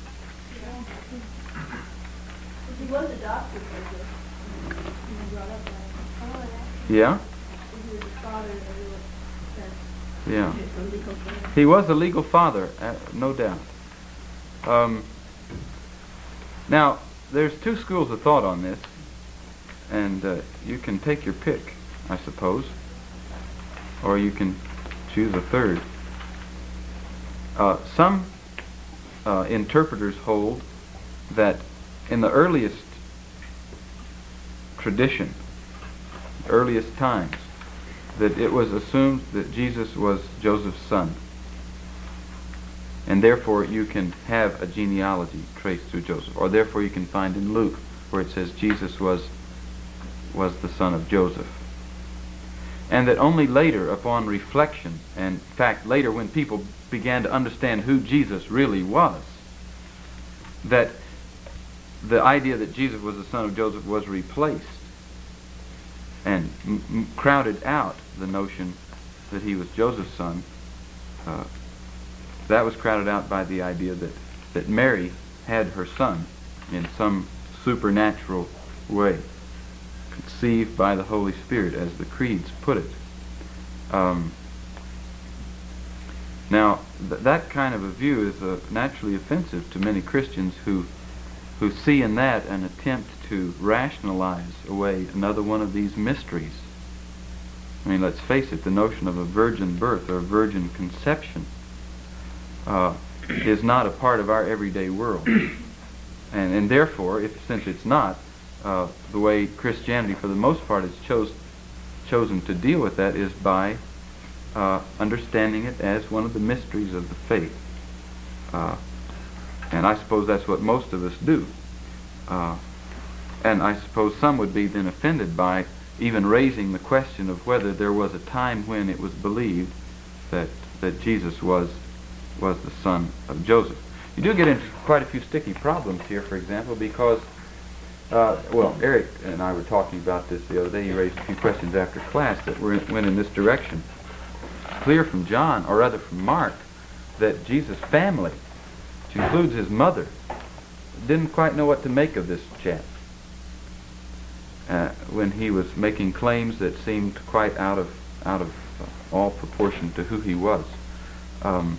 He was adopted by this. He was brought up by him. Oh, that's Yeah? He was his father in a real sense. Yeah. It's a legal thing. He was a legal father, uh, no doubt. Um, now, there's two schools of thought on this, and uh, you can take your pick, I suppose, or you can choose a third. Uh, some uh, interpreters hold that in the earliest tradition, earliest times, that it was assumed that Jesus was Joseph's son. And therefore you can have a genealogy traced through Joseph. Or therefore you can find in Luke where it says Jesus was, was the son of Joseph. And that only later, upon reflection, and in fact later when people began to understand who Jesus really was, that the idea that Jesus was the son of Joseph was replaced and m- m- crowded out the notion that he was Joseph's son. Uh, that was crowded out by the idea that that Mary had her son in some supernatural way, conceived by the Holy Spirit, as the creeds put it. Um, now, th- that kind of a view is uh, naturally offensive to many Christians who who see in that an attempt to rationalize away another one of these mysteries. I mean, let's face it, the notion of a virgin birth or a virgin conception uh, is not a part of our everyday world. And, and therefore, if since it's not, uh, the way Christianity for the most part has chose, chosen to deal with that is by uh, understanding it as one of the mysteries of the faith. Uh, and I suppose that's what most of us do. Uh, and I suppose some would be then offended by even raising the question of whether there was a time when it was believed that that Jesus was was the son of Joseph. You do get into quite a few sticky problems here, for example, because uh, well, Eric and I were talking about this the other day. He raised a few questions after class that were, went in this direction. Clear from John, or rather from Mark, that Jesus' family, which includes his mother, didn't quite know what to make of this chap uh, when he was making claims that seemed quite out of out of uh, all proportion to who he was. Um,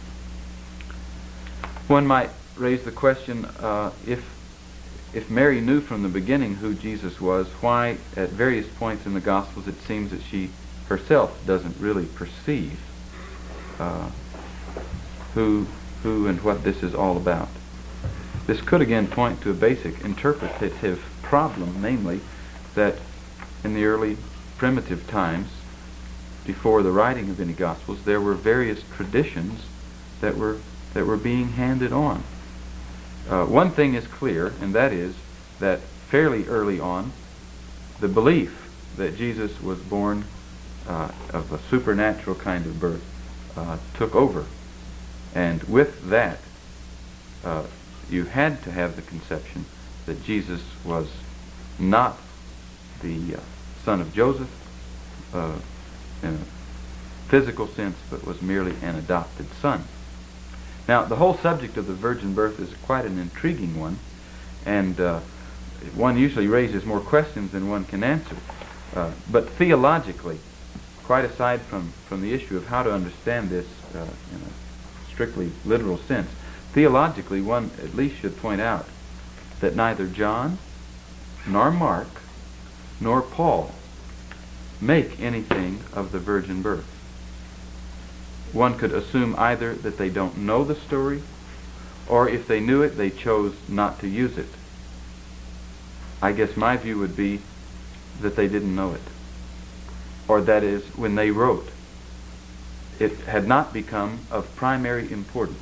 one might raise the question, uh, if if Mary knew from the beginning who Jesus was, why at various points in the Gospels it seems that she herself doesn't really perceive uh, who who and what this is all about. This could again point to a basic interpretative problem, namely that in the early primitive times, before the writing of any Gospels, there were various traditions that were that were being handed on. Uh, one thing is clear, and that is that fairly early on, the belief that Jesus was born uh, of a supernatural kind of birth uh, took over. And with that, uh, you had to have the conception that Jesus was not the uh, son of Joseph uh, in a physical sense, but was merely an adopted son. Now, the whole subject of the virgin birth is quite an intriguing one, and uh, one usually raises more questions than one can answer. Uh, but theologically, quite aside from, from the issue of how to understand this uh, in a strictly literal sense, theologically one at least should point out that neither John, nor Mark, nor Paul make anything of the virgin birth. One could assume either that they don't know the story, or if they knew it, they chose not to use it. I guess my view would be that they didn't know it. Or that is, when they wrote, it had not become of primary importance.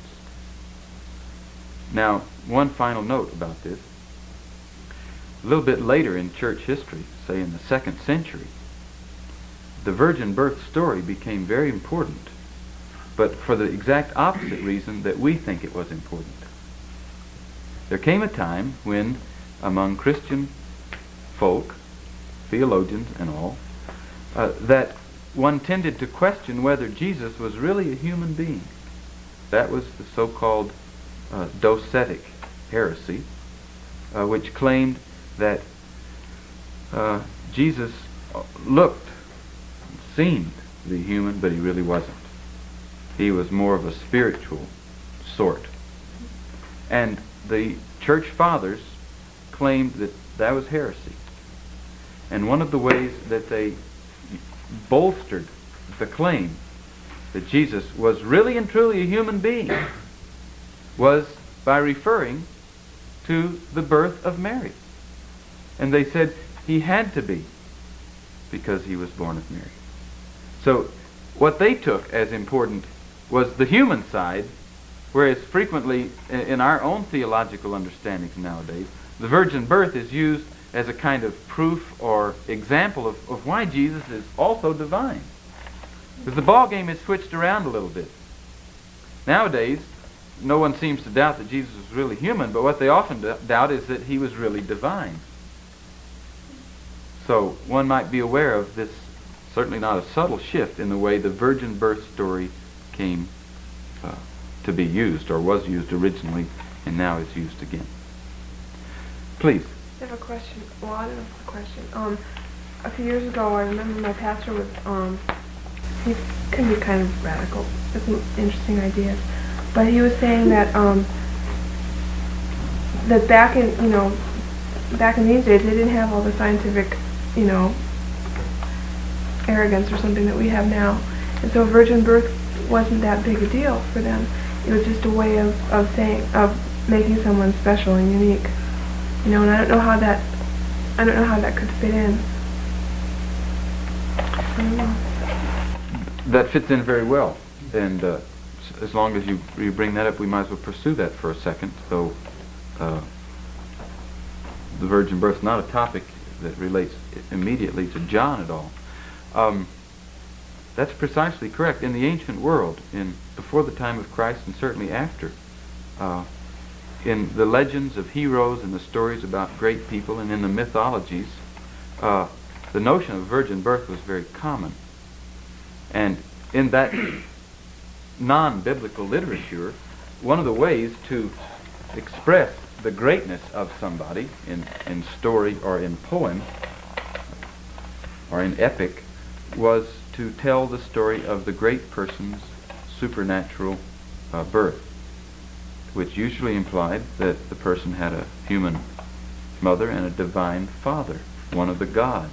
Now, one final note about this. A little bit later in church history, say in the second century, the virgin birth story became very important, but for the exact opposite reason that we think it was important. There came a time when, among Christian folk, theologians and all, uh, that one tended to question whether Jesus was really a human being. That was the so-called uh, docetic heresy, uh, which claimed that uh, Jesus looked, seemed to be human, but he really wasn't. He was more of a spiritual sort. And the church fathers claimed that that was heresy. And one of the ways that they bolstered the claim that Jesus was really and truly a human being was by referring to the birth of Mary. And they said he had to be because he was born of Mary. So what they took as important was the human side, whereas frequently in our own theological understandings nowadays, the virgin birth is used as a kind of proof or example of, of why Jesus is also divine. Because the ball game is switched around a little bit. Nowadays, no one seems to doubt that Jesus was really human, but what they often d- doubt is that he was really divine. So one might be aware of this, certainly not a subtle shift in the way the virgin birth story came uh, to be used, or was used originally and now is used again. Please. I have a question. Well, I don't know if it's a question. Um, a few years ago, I remember my pastor was, um, he can be kind of radical. It's an interesting idea. But he was saying that, um, that back in, you know, back in these days, they didn't have all the scientific, you know, arrogance or something that we have now. And so virgin birth wasn't that big a deal for them. It was just a way of, of saying, of making someone special and unique. You know, and I don't know how that, I don't know how that could fit in. I don't know. That fits in very well, and uh, s- as long as you, you bring that up, we might as well pursue that for a second. Though uh, the virgin birth is not a topic that relates i- immediately to John at all. Um, that's precisely correct. In the ancient world, in before the time of Christ and certainly after, uh, in the legends of heroes and the stories about great people and in the mythologies, uh, the notion of virgin birth was very common. And in that non-biblical literature, one of the ways to express the greatness of somebody in, in story or in poem or in epic was to tell the story of the great person's supernatural uh, birth, which usually implied that the person had a human mother and a divine father, one of the gods.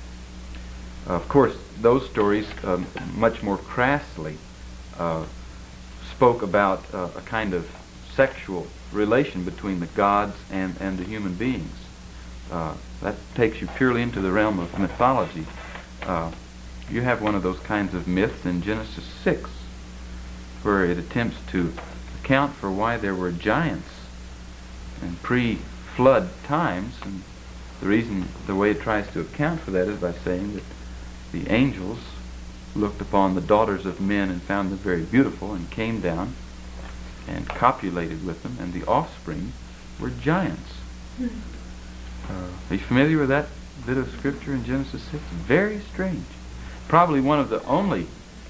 Of course, those stories um, much more crassly uh, spoke about uh, a kind of sexual relation between the gods and, and the human beings. Uh, that takes you purely into the realm of mythology. Uh, you have one of those kinds of myths in Genesis six, where it attempts to account for why there were giants in pre-flood times, and the reason, the way it tries to account for that is by saying that the angels looked upon the daughters of men and found them very beautiful and came down and copulated with them, and the offspring were giants. Uh, are you familiar with that bit of scripture in Genesis six? Very strange. Probably one of the only,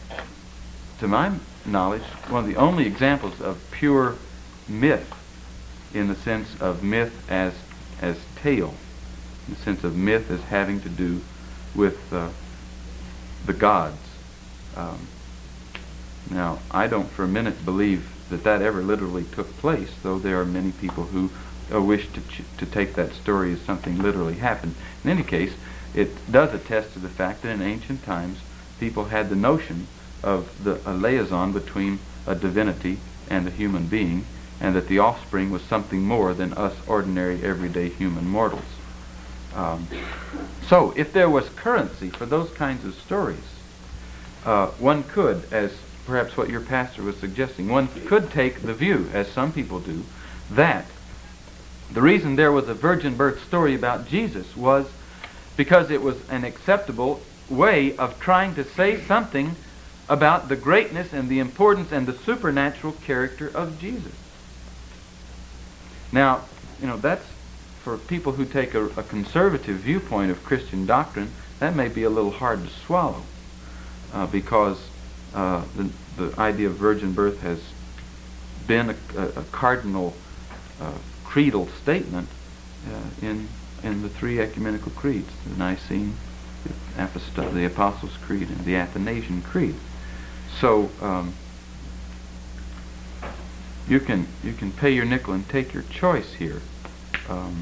to my knowledge, one of the only examples of pure myth, in the sense of myth as as tale, in the sense of myth as having to do with uh, the gods. Um, now, I don't for a minute believe that that ever literally took place, though there are many people who uh, wish to ch- to take that story as something literally happened. In any case, it does attest to the fact that in ancient times people had the notion of the a liaison between a divinity and a human being, and that the offspring was something more than us ordinary everyday human mortals. Um, so, if there was currency for those kinds of stories, uh, one could, as perhaps what your pastor was suggesting, one could take the view, as some people do, that the reason there was a virgin birth story about Jesus was because it was an acceptable way of trying to say something about the greatness and the importance and the supernatural character of Jesus. Now, you know, that's, for people who take a, a conservative viewpoint of Christian doctrine, that may be a little hard to swallow, uh, because uh, the, the idea of virgin birth has been a, a, a cardinal uh, creedal statement uh, in in the three ecumenical creeds: the Nicene, the, Apostol- the Apostles' Creed, and the Athanasian Creed. So um, you can you can pay your nickel and take your choice here. Um,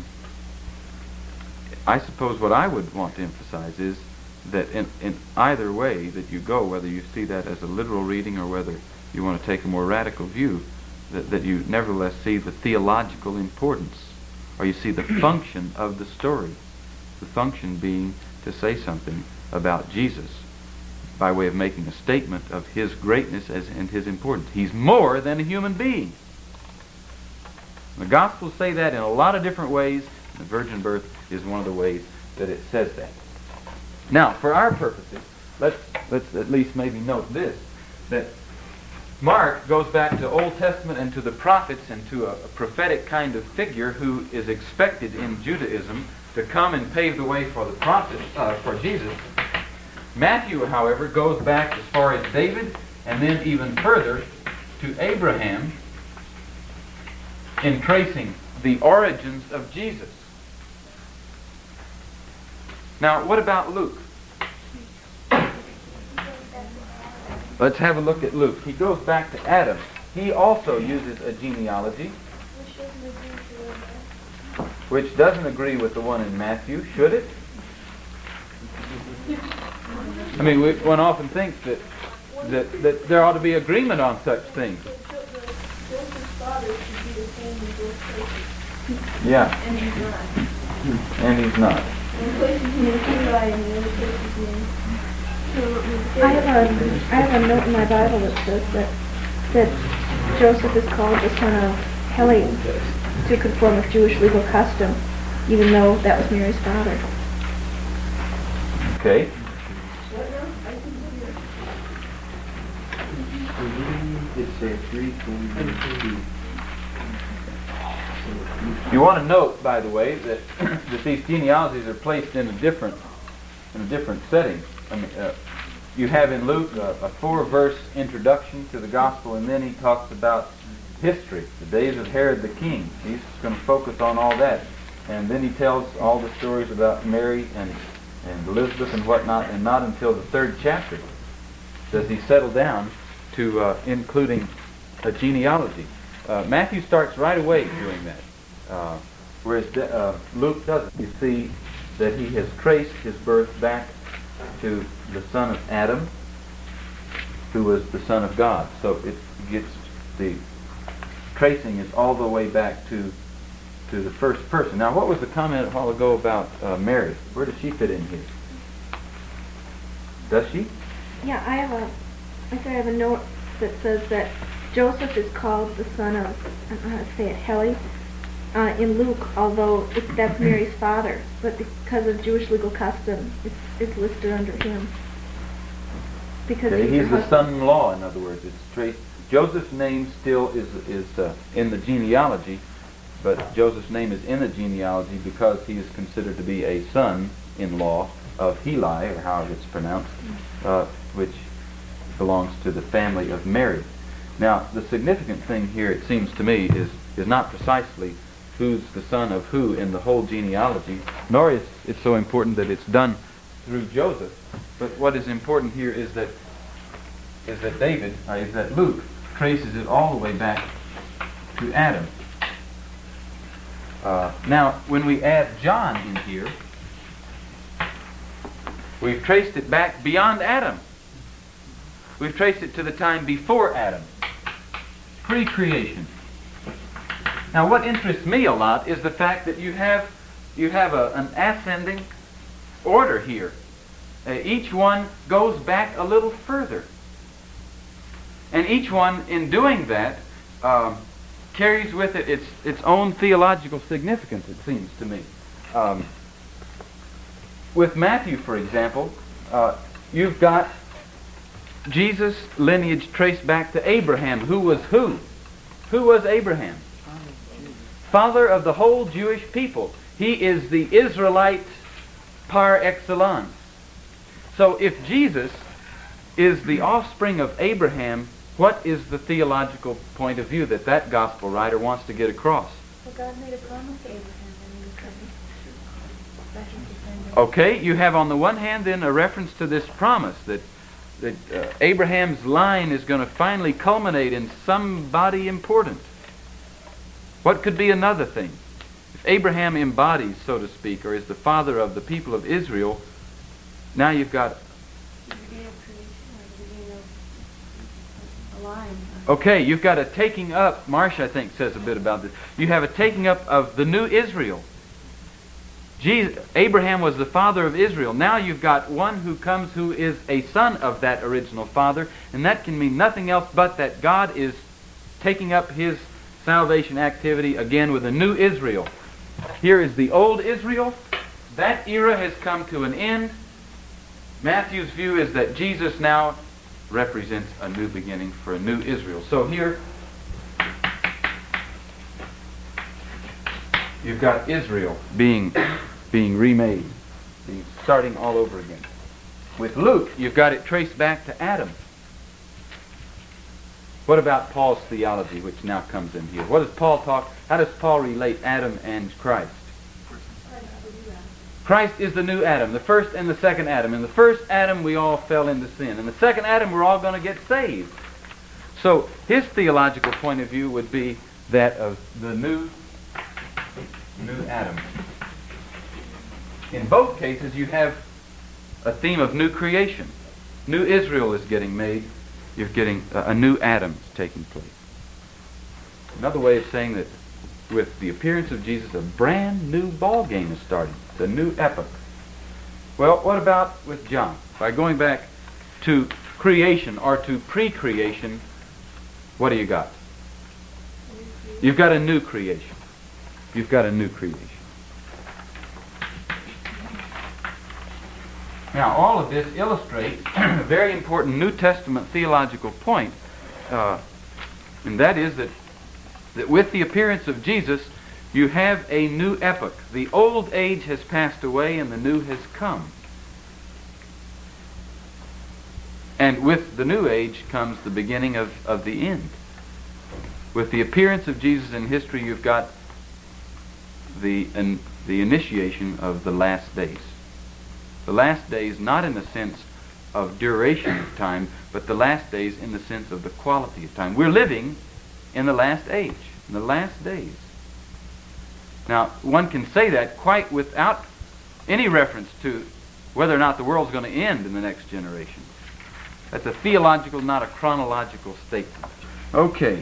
I suppose what I would want to emphasize is that in, in either way that you go, whether you see that as a literal reading or whether you want to take a more radical view, that, that you nevertheless see the theological importance, or you see the function of the story, the function being to say something about Jesus by way of making a statement of his greatness as, and his importance. He's more than a human being. The Gospels say that in a lot of different ways, and the virgin birth is one of the ways that it says that. Now, for our purposes, let's, let's at least maybe note this, that Mark goes back to Old Testament and to the prophets and to a, a prophetic kind of figure who is expected in Judaism to come and pave the way for the prophet, uh, for Jesus. Matthew, however, goes back as far as David and then even further to Abraham in tracing the origins of Jesus. Now, what about Luke? Let's have a look at Luke. He goes back to Adam. He also uses a genealogy, which doesn't agree with the one in Matthew, should it? I mean, we, one often thinks that, that that there ought to be agreement on such things. Yeah. And he's not. And he's not. One place his name is Eli, and the other place his name. I have a I have a note in my Bible that says that that Joseph is called the son of Heli to conform with Jewish legal custom, even though that was Mary's father. Okay. You want to note, by the way, that that these genealogies are placed in a different in a different setting. I mean, uh, you have in Luke a, a four-verse introduction to the gospel, and then he talks about history, the days of Herod the king. He's going to focus on all that, and then he tells all the stories about Mary and and Elizabeth and whatnot, and not until the third chapter does he settle down to uh, including a genealogy. Uh, Matthew starts right away doing that, uh, whereas uh, Luke doesn't. You see that he has traced his birth back to the son of Adam, who was the son of God. So it gets, the tracing is all the way back to to the first person. Now, what was the comment a while ago about uh, Mary? Where does she fit in here? Does she? Yeah, I have a I said I have a note that says that Joseph is called the son of, I don't know how to say it, Heli, uh, in Luke, although it's, that's Mary's father, but because of Jewish legal custom, it's, it's listed under him. Because Okay, he's, he's the the husband. son-in-law, in other words. It's traced. Joseph's name still is is uh, in the genealogy, but Joseph's name is in the genealogy because he is considered to be a son-in-law of Heli, or however it's pronounced, uh, which belongs to the family of Mary. Now, the significant thing here, it seems to me, is is not precisely who's the son of who in the whole genealogy, nor is it so important that it's done through Joseph. But what is important here is that is that David, uh, is that Luke traces it all the way back to Adam. Uh, now, when we add John in here, we've traced it back beyond Adam. We've traced it to the time before Adam, pre-creation. Now, what interests me a lot is the fact that you have you have a, an ascending order here. Uh, each one goes back a little further, and each one, in doing that, um, carries with it its its own theological significance. It seems to me. Um, with Matthew, for example, uh, you've got Jesus' lineage traced back to Abraham, who was who? Who was Abraham? Father of the whole Jewish people. He is the Israelite par excellence. So if Jesus is the offspring of Abraham, what is the theological point of view that that gospel writer wants to get across? Well, God made a promise to Abraham, and he was coming back into descendants. Okay, you have on the one hand then a reference to this promise that that uh, Abraham's line is going to finally culminate in somebody important. What could be another thing? If Abraham embodies, so to speak, or is the father of the people of Israel, now you've got... The beginning of creation or the beginning of a line. Okay, you've got a taking up, Marsh, I think, says a bit about this. You have a taking up of the new Israel. Jesus, Abraham was the father of Israel. Now you've got one who comes who is a son of that original father, and that can mean nothing else but that God is taking up his salvation activity again with a new Israel. Here is the old Israel. That era has come to an end. Matthew's view is that Jesus now represents a new beginning for a new Israel. So here you've got Israel being being remade, being starting all over again. With Luke, you've got it traced back to Adam. What about Paul's theology, which now comes in here? What does Paul talk? How does Paul relate Adam and Christ? Christ is the new Adam, the first and the second Adam. In the first Adam, we all fell into sin. In the second Adam, we're all going to get saved. So his theological point of view would be that of the new, new Adam. In both cases, you have a theme of new creation. New Israel is getting made. You're getting a, a new Adam taking place. Another way of saying that with the appearance of Jesus, a brand new ball game is starting. It's a new epoch. Well, what about with John? By going back to creation or to pre-creation, what do you got? You've got a new creation. You've got a new creation. Now, all of this illustrates a very important New Testament theological point, uh, and that is that, that with the appearance of Jesus, you have a new epoch. The old age has passed away and the new has come. And with the new age comes the beginning of, of the end. With the appearance of Jesus in history, you've got the, in, the initiation of the last days. The last days, not in the sense of duration of time, but the last days in the sense of the quality of time. We're living in the last age, in the last days. Now, one can say that quite without any reference to whether or not the world's going to end in the next generation. That's a theological, not a chronological statement. Okay.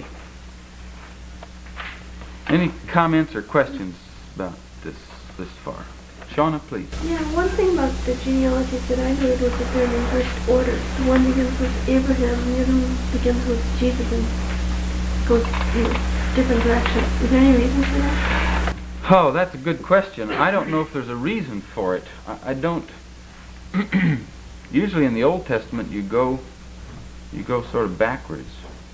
Any comments or questions about this this far? Shauna, please. Yeah, one thing about the genealogies that I heard was that they're in reversed order. The one begins with Abraham, the other one begins with Jesus and goes in a different direction. Is there any reason for that? Oh, that's a good question. I don't know if there's a reason for it. I, I don't. Usually in the Old Testament, you go, you go sort of backwards.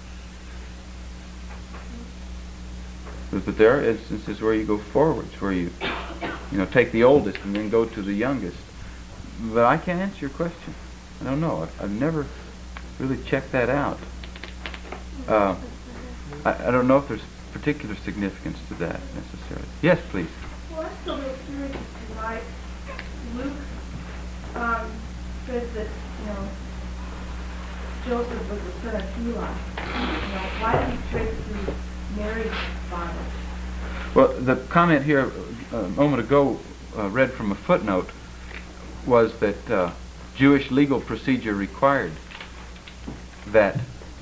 But there are instances where you go forwards, where you, you know, take the oldest and then go to the youngest. But I can't answer your question. I don't know. I've, I've never really checked that out. Uh, I, I don't know if there's particular significance to that necessarily. Yes, please. Well, I'm still a little curious as to why Luke um, says that, you know, Joseph was the son of Heli. You know, why did he trace it to Mary's father? Well, the comment here uh, a moment ago, uh, read from a footnote, was that uh, Jewish legal procedure required that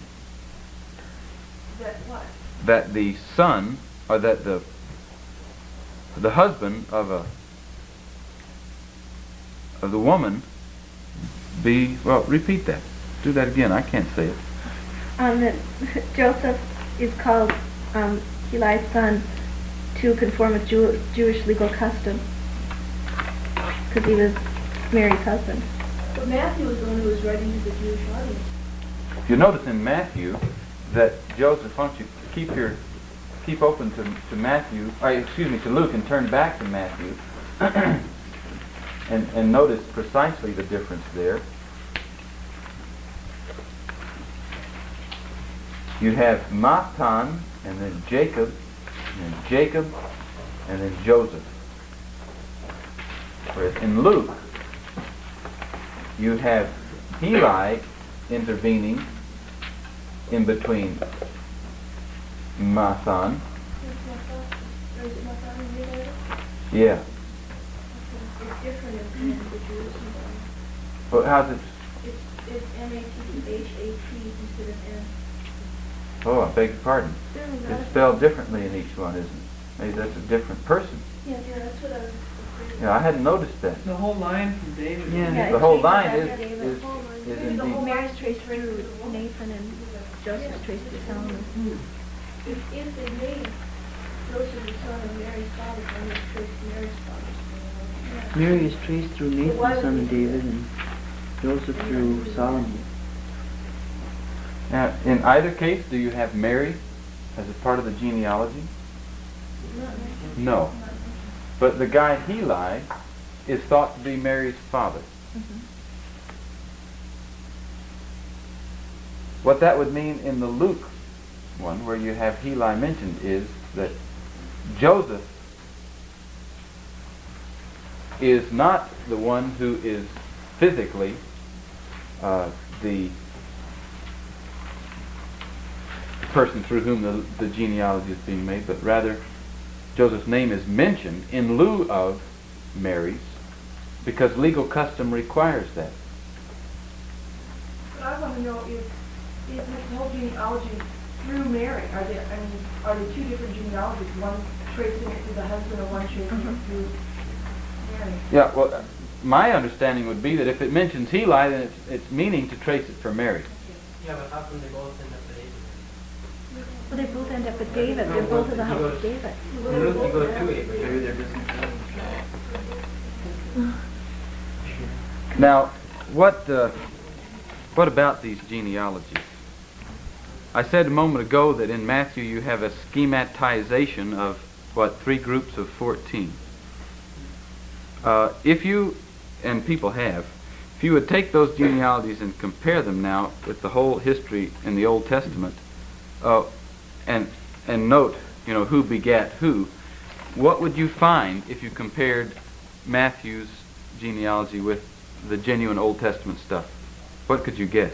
That what? that the son, or that the the husband of a of the woman be, well, repeat that. Do that again. I can't say it. Um, that Joseph is called um, Heli's son to conform with Jew- Jewish legal custom because he was Mary's husband. But Matthew was the one who was writing to the Jewish audience. You notice in Matthew that Joseph, why don't you keep your keep open to, to Matthew, or excuse me, to Luke, and turn back to Matthew, and and notice precisely the difference there. You have Matan, and then Jacob, and then Jacob, and then Joseph. Whereas in Luke, you have Heli intervening in between Matan. Yeah. It's different in the Jewish. Well, how's it? It's, it's M A T H A T instead of M. Oh, I beg your pardon. It's spelled differently in each one, isn't it? Maybe that's a different person. Yeah, yeah, that's what I was afraid of. Yeah, I hadn't noticed that. The whole line from David. Yeah. Yeah, The it's whole traced line back is, to David. is, is The whole indeed. Mary's traced through Nathan and Joseph's traced through Solomon. If, if they made Joseph the son of Mary's father, then it's traced to Mary's father. Mary is traced through Nathan, son of David, and Joseph through Solomon. Now, in either case, do you have Mary as a part of the genealogy? No. But the guy Heli is thought to be Mary's father. Mm-hmm. What that would mean in the Luke one where you have Heli mentioned is that Joseph is not the one who is physically uh, the person through whom the, the genealogy is being made, but rather Joseph's name is mentioned in lieu of Mary's because legal custom requires that. But I want to know if, if this whole genealogy through Mary, are there, I mean, are there two different genealogies, one tracing it to the husband or one tracing Mhm. it through Mary? Yeah, well, uh, my understanding would be that if it mentions Heli, then it's, it's meaning to trace it from Mary. Yeah, but how come they both end up at Abraham? Well, they both end up with David. They're both of the house of David. In Luke, you go to Abraham. Maybe they're distant cousins. Now, what uh, what about these genealogies? I said a moment ago that in Matthew you have a schematization of, what, three groups of fourteen. Uh, if you, and people have, if you would take those genealogies and compare them now with the whole history in the Old Testament, uh, and and note, you know, who begat who, what would you find if you compared Matthew's genealogy with the genuine Old Testament stuff? What could you guess?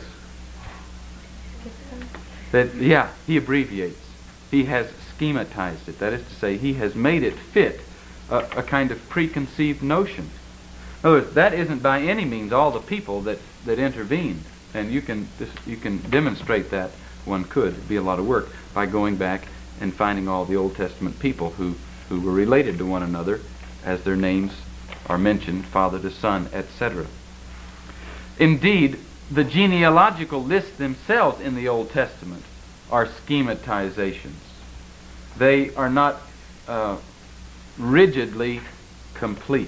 That, yeah, he abbreviates. He has schematized it. That is to say, he has made it fit a, a kind of preconceived notion. In other words, that isn't by any means all the people that, that intervened. And you can, this, you can demonstrate that, one could, it'd be a lot of work, by going back and finding all the Old Testament people who, who were related to one another as their names are mentioned, father to son, et cetera. Indeed, the genealogical lists themselves in the Old Testament are schematizations. They are not uh, rigidly complete.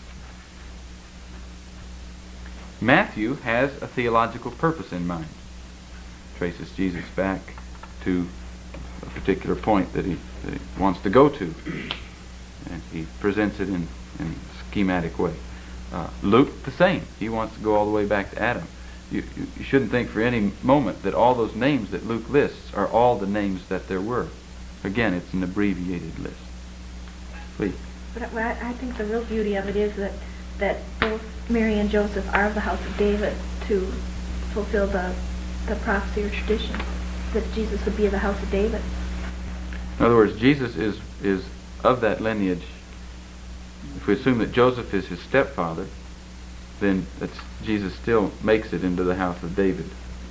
Matthew has a theological purpose in mind. Traces Jesus back to a particular point that he, that he wants to go to. And he presents it in, in a schematic way. Uh, Luke, the same. He wants to go all the way back to Adam. You, you, you shouldn't think for any moment that all those names that Luke lists are all the names that there were. Again, it's an abbreviated list. Please. But I, I think the real beauty of it is that, that both Mary and Joseph are of the house of David to fulfill the, the prophecy or tradition that Jesus would be of the house of David. In other words, Jesus is, is of that lineage. If we assume that Joseph is his stepfather, then it's, Jesus still makes it into the house of David.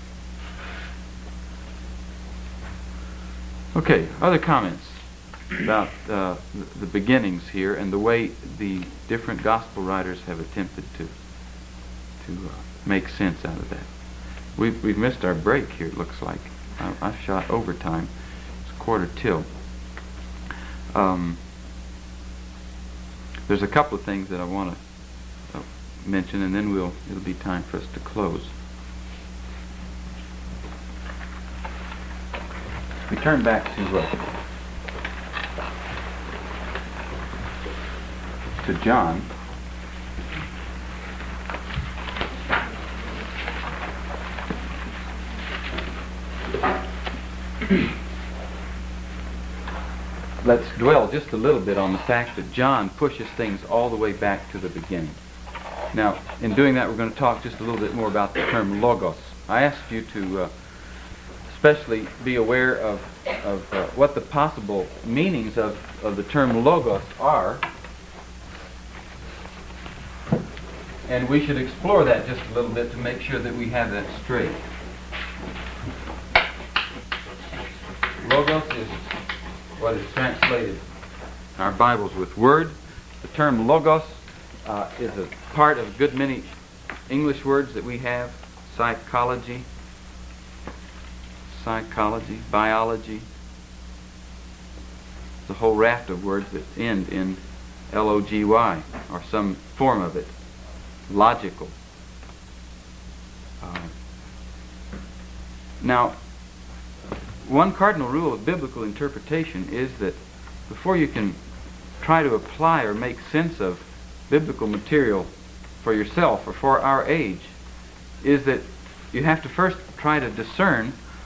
Okay, other comments about uh, the, the beginnings here and the way the different gospel writers have attempted to to uh, make sense out of that. We've, we've missed our break here, it looks like. I, I've shot overtime. It's quarter till. Um, there's a couple of things that I want to uh, mention, and then we'll it'll be time for us to close. We turn back to uh, to John. Let's dwell just a little bit on the fact that John pushes things all the way back to the beginning. Now, in doing that, we're going to talk just a little bit more about the term logos. I asked you to uh, especially be aware of, of uh, what the possible meanings of, of the term logos are. And we should explore that just a little bit to make sure that we have that straight. Logos is what is translated in our Bibles with word. The term logos uh, is a part of a good many English words that we have. Psychology, psychology, biology. There's a whole raft of words that end in L O G Y or some form of it. Logical. Uh, now, one cardinal rule of biblical interpretation is that before you can try to apply or make sense of biblical material for yourself or for our age, is that you have to first try to discern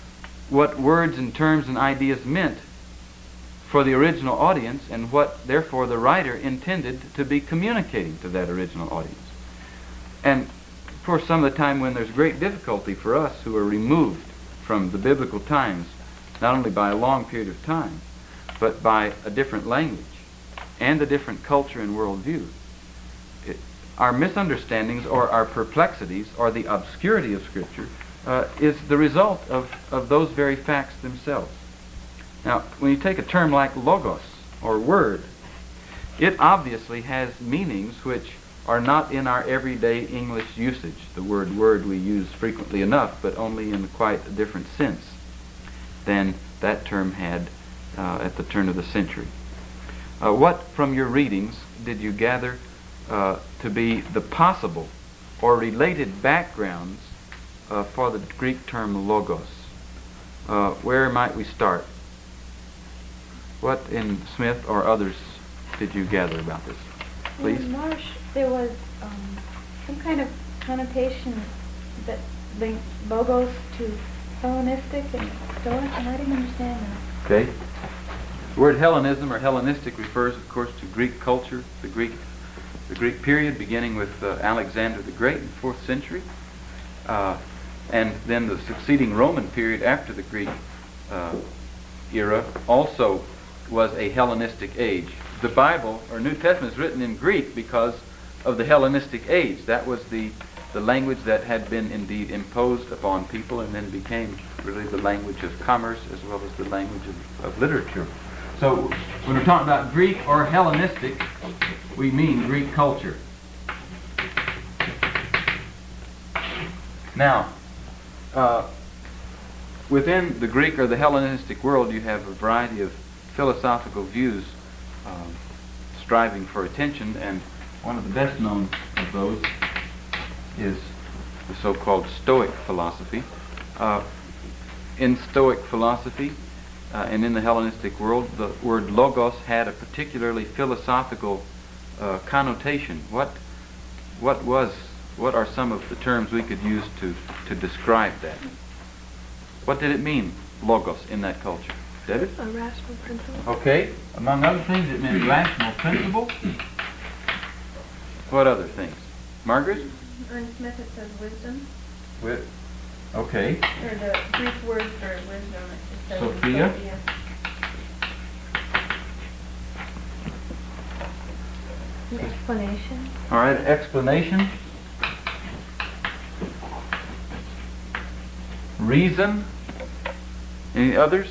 what words and terms and ideas meant for the original audience and what, therefore, the writer intended to be communicating to that original audience. And, of course, some of the time when there's great difficulty for us who are removed from the biblical times, not only by a long period of time, but by a different language and a different culture and worldview, it, our misunderstandings or our perplexities or the obscurity of Scripture uh, is the result of, of those very facts themselves. Now, when you take a term like logos, or word, it obviously has meanings which are not in our everyday English usage. The word word we use frequently enough, but only in quite a different sense than that term had uh, at the turn of the century. Uh, what from your readings did you gather uh, to be the possible or related backgrounds uh, for the Greek term logos? Uh, where might we start? What in Smith or others did you gather about this? Please. In Marsh, there was um, some kind of connotation that linked logos to Hellenistic and Stoic, and I didn't understand that. Okay. The word Hellenism or Hellenistic refers, of course, to Greek culture, the Greek, the Greek period beginning with uh, Alexander the Great in the fourth century, uh, and then the succeeding Roman period after the Greek uh, era also was a Hellenistic age. The Bible, or New Testament, is written in Greek because of the Hellenistic age. That was the, the language that had been indeed imposed upon people and then became really the language of commerce as well as the language of, of literature. So when we're talking about Greek or Hellenistic, we mean Greek culture. Now, uh, within the Greek or the Hellenistic world, you have a variety of philosophical views um, striving for attention, and one of the best known of those is the so-called Stoic philosophy. Uh, in Stoic philosophy uh, and in the Hellenistic world, the word logos had a particularly philosophical uh, connotation. What, what was, what are some of the terms we could use to, to describe that? What did it mean, logos, in that culture? David? A rational principle. Okay. Among other things, it meant rational principle. What other things? Margaret? On Smith it says wisdom, With. Okay. or the Greek word for wisdom. It says Sophia? Sophia. An explanation. All right. Explanation. Reason. Any others?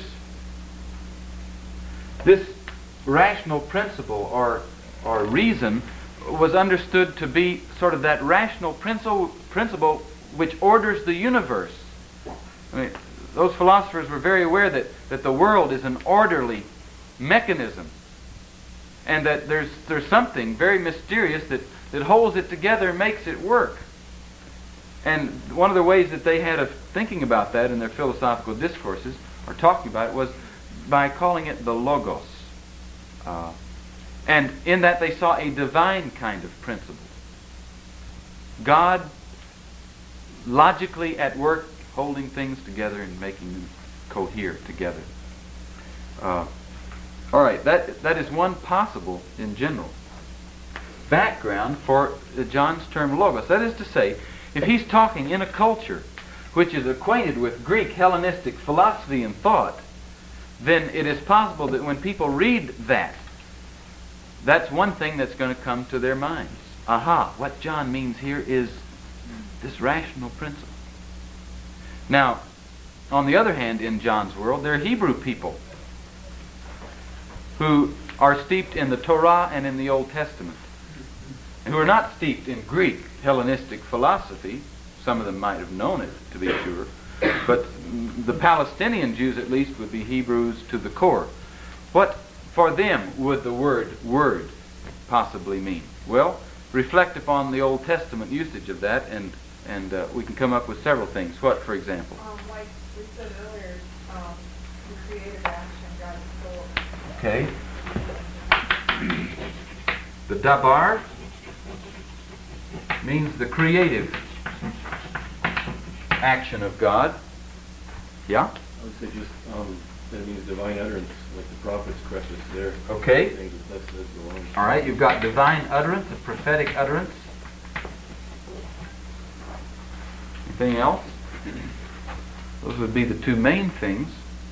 This rational principle or or reason was understood to be sort of that rational principle principle which orders the universe. I mean, those philosophers were very aware that, that the world is an orderly mechanism, and that there's there's something very mysterious that, that holds it together and makes it work. And one of the ways that they had of thinking about that in their philosophical discourses, or talking about it, was by calling it the logos. Uh, and in that they saw a divine kind of principle. God logically at work, holding things together and making them cohere together. Uh, all right, that that is one possible, in general, background for uh, John's term logos. That is to say, if he's talking in a culture which is acquainted with Greek Hellenistic philosophy and thought, then it is possible that when people read that, that's one thing that's going to come to their minds. Aha, what John means here is this rational principle. Now, on the other hand, in John's world, there are Hebrew people who are steeped in the Torah and in the Old Testament, and who are not steeped in Greek Hellenistic philosophy. Some of them might have known it, to be sure, but the Palestinian Jews, at least, would be Hebrews to the core. What, for them, would the word word possibly mean? Well, reflect upon the Old Testament usage of that, and and uh, we can come up with several things. What, for example? Um, like we said earlier, um, the creative action, God's soul. Okay. The dabar means the creative action of God. Yeah? I would say just um, that it means divine utterance, like the prophets preface there. Okay. Things that thus says the Lord. All right, you've got divine utterance, a prophetic utterance. Anything else? Those would be the two main things.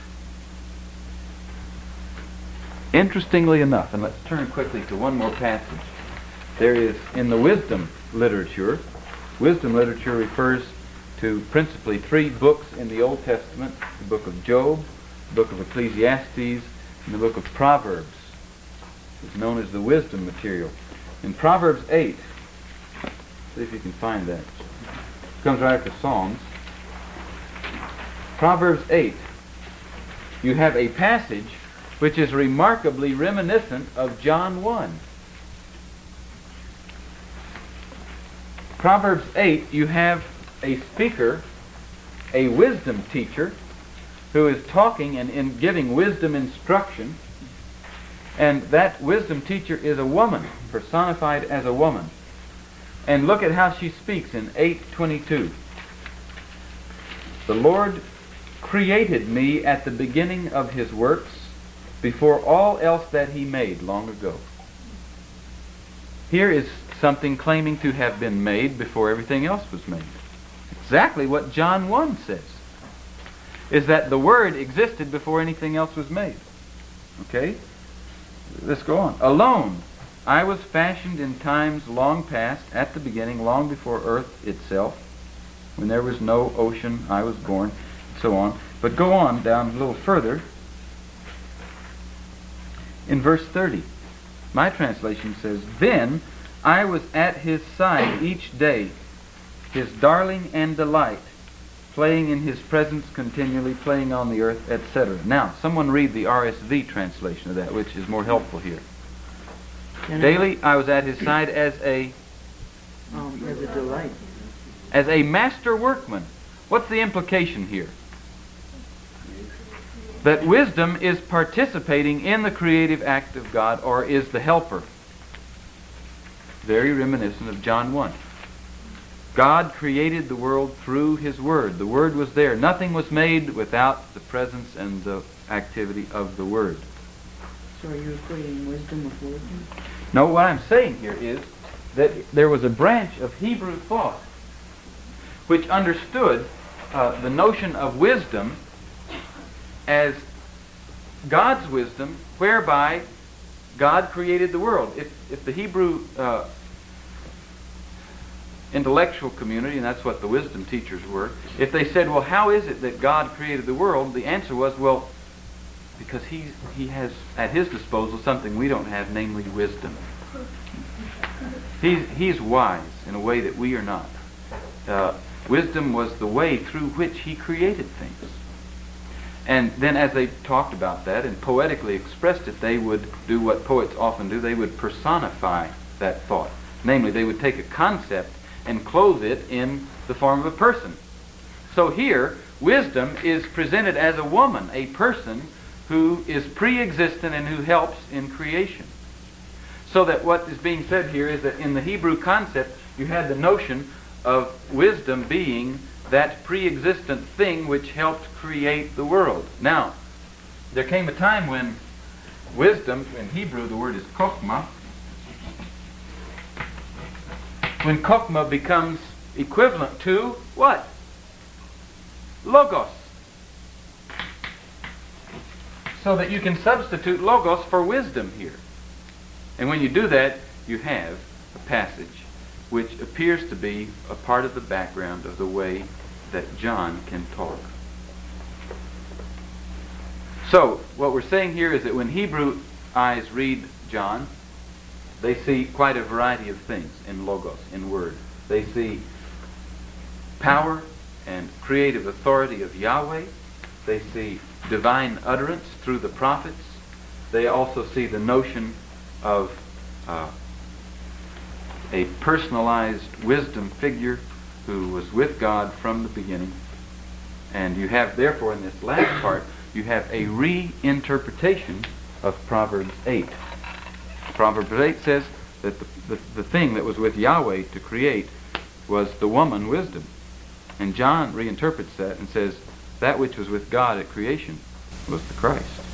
Interestingly enough, and let's turn quickly to one more passage. There is, in the wisdom literature, wisdom literature refers to principally three books in the Old Testament: the book of Job, the book of Ecclesiastes, and the book of Proverbs. It's known as the wisdom material. In Proverbs eight, see if you can find that. It comes right after Psalms. Proverbs eight, you have a passage which is remarkably reminiscent of John one. Proverbs eight, you have a speaker, a wisdom teacher, who is talking and in giving wisdom instruction, and that wisdom teacher is a woman, personified as a woman. And look at how she speaks in eight twenty-two. The Lord created me at the beginning of his works, before all else that he made long ago. Here is something claiming to have been made before everything else was made. Exactly what John one says, is that the Word existed before anything else was made. Okay? Let's go on. Alone, I was fashioned in times long past, at the beginning, long before earth itself. When there was no ocean, I was born, and so on. But go on down a little further. In verse thirty, my translation says, Then I was at his side each day, his darling and delight, playing in his presence continually, playing on the earth, et cetera. Now, someone read the R S V translation of that, which is more helpful here. Daily I was at his side as a Um, as a delight. as a master workman. What's the implication here? That wisdom is participating in the creative act of God, or is the helper. Very reminiscent of John one. God created the world through his Word. The Word was there. Nothing was made without the presence and the activity of the Word. So are you equating wisdom with wisdom? No, what I'm saying here is that there was a branch of Hebrew thought which understood uh, the notion of wisdom as God's wisdom, whereby God created the world. If, if the Hebrew uh, intellectual community, and that's what the wisdom teachers were, if they said, well, how is it that God created the world? The answer was, well, because he, he has at his disposal something we don't have, namely wisdom. He's, he's wise in a way that we are not. Uh, wisdom was the way through which he created things. And then as they talked about that and poetically expressed it, they would do what poets often do. They would personify that thought. Namely, they would take a concept and clothe it in the form of a person. So here, wisdom is presented as a woman, a person who is pre-existent and who helps in creation. So that what is being said here is that in the Hebrew concept, you had the notion of wisdom being that pre-existent thing which helped create the world. Now, there came a time when wisdom, in Hebrew the word is kokma, when kokma becomes equivalent to what? Logos. So that you can substitute logos for wisdom here. And when you do that, you have a passage which appears to be a part of the background of the way that John can talk. So, what we're saying here is that when Hebrew eyes read John, they see quite a variety of things in logos, in word. They see power and creative authority of Yahweh. They see divine utterance through the prophets. They also see the notion of uh, a personalized wisdom figure who was with God from the beginning. And you have, therefore, in this last part, you have a reinterpretation of Proverbs eight. Proverbs eight says that the, the, the thing that was with Yahweh to create was the woman wisdom. And John reinterprets that and says that which was with God at creation was the Christ.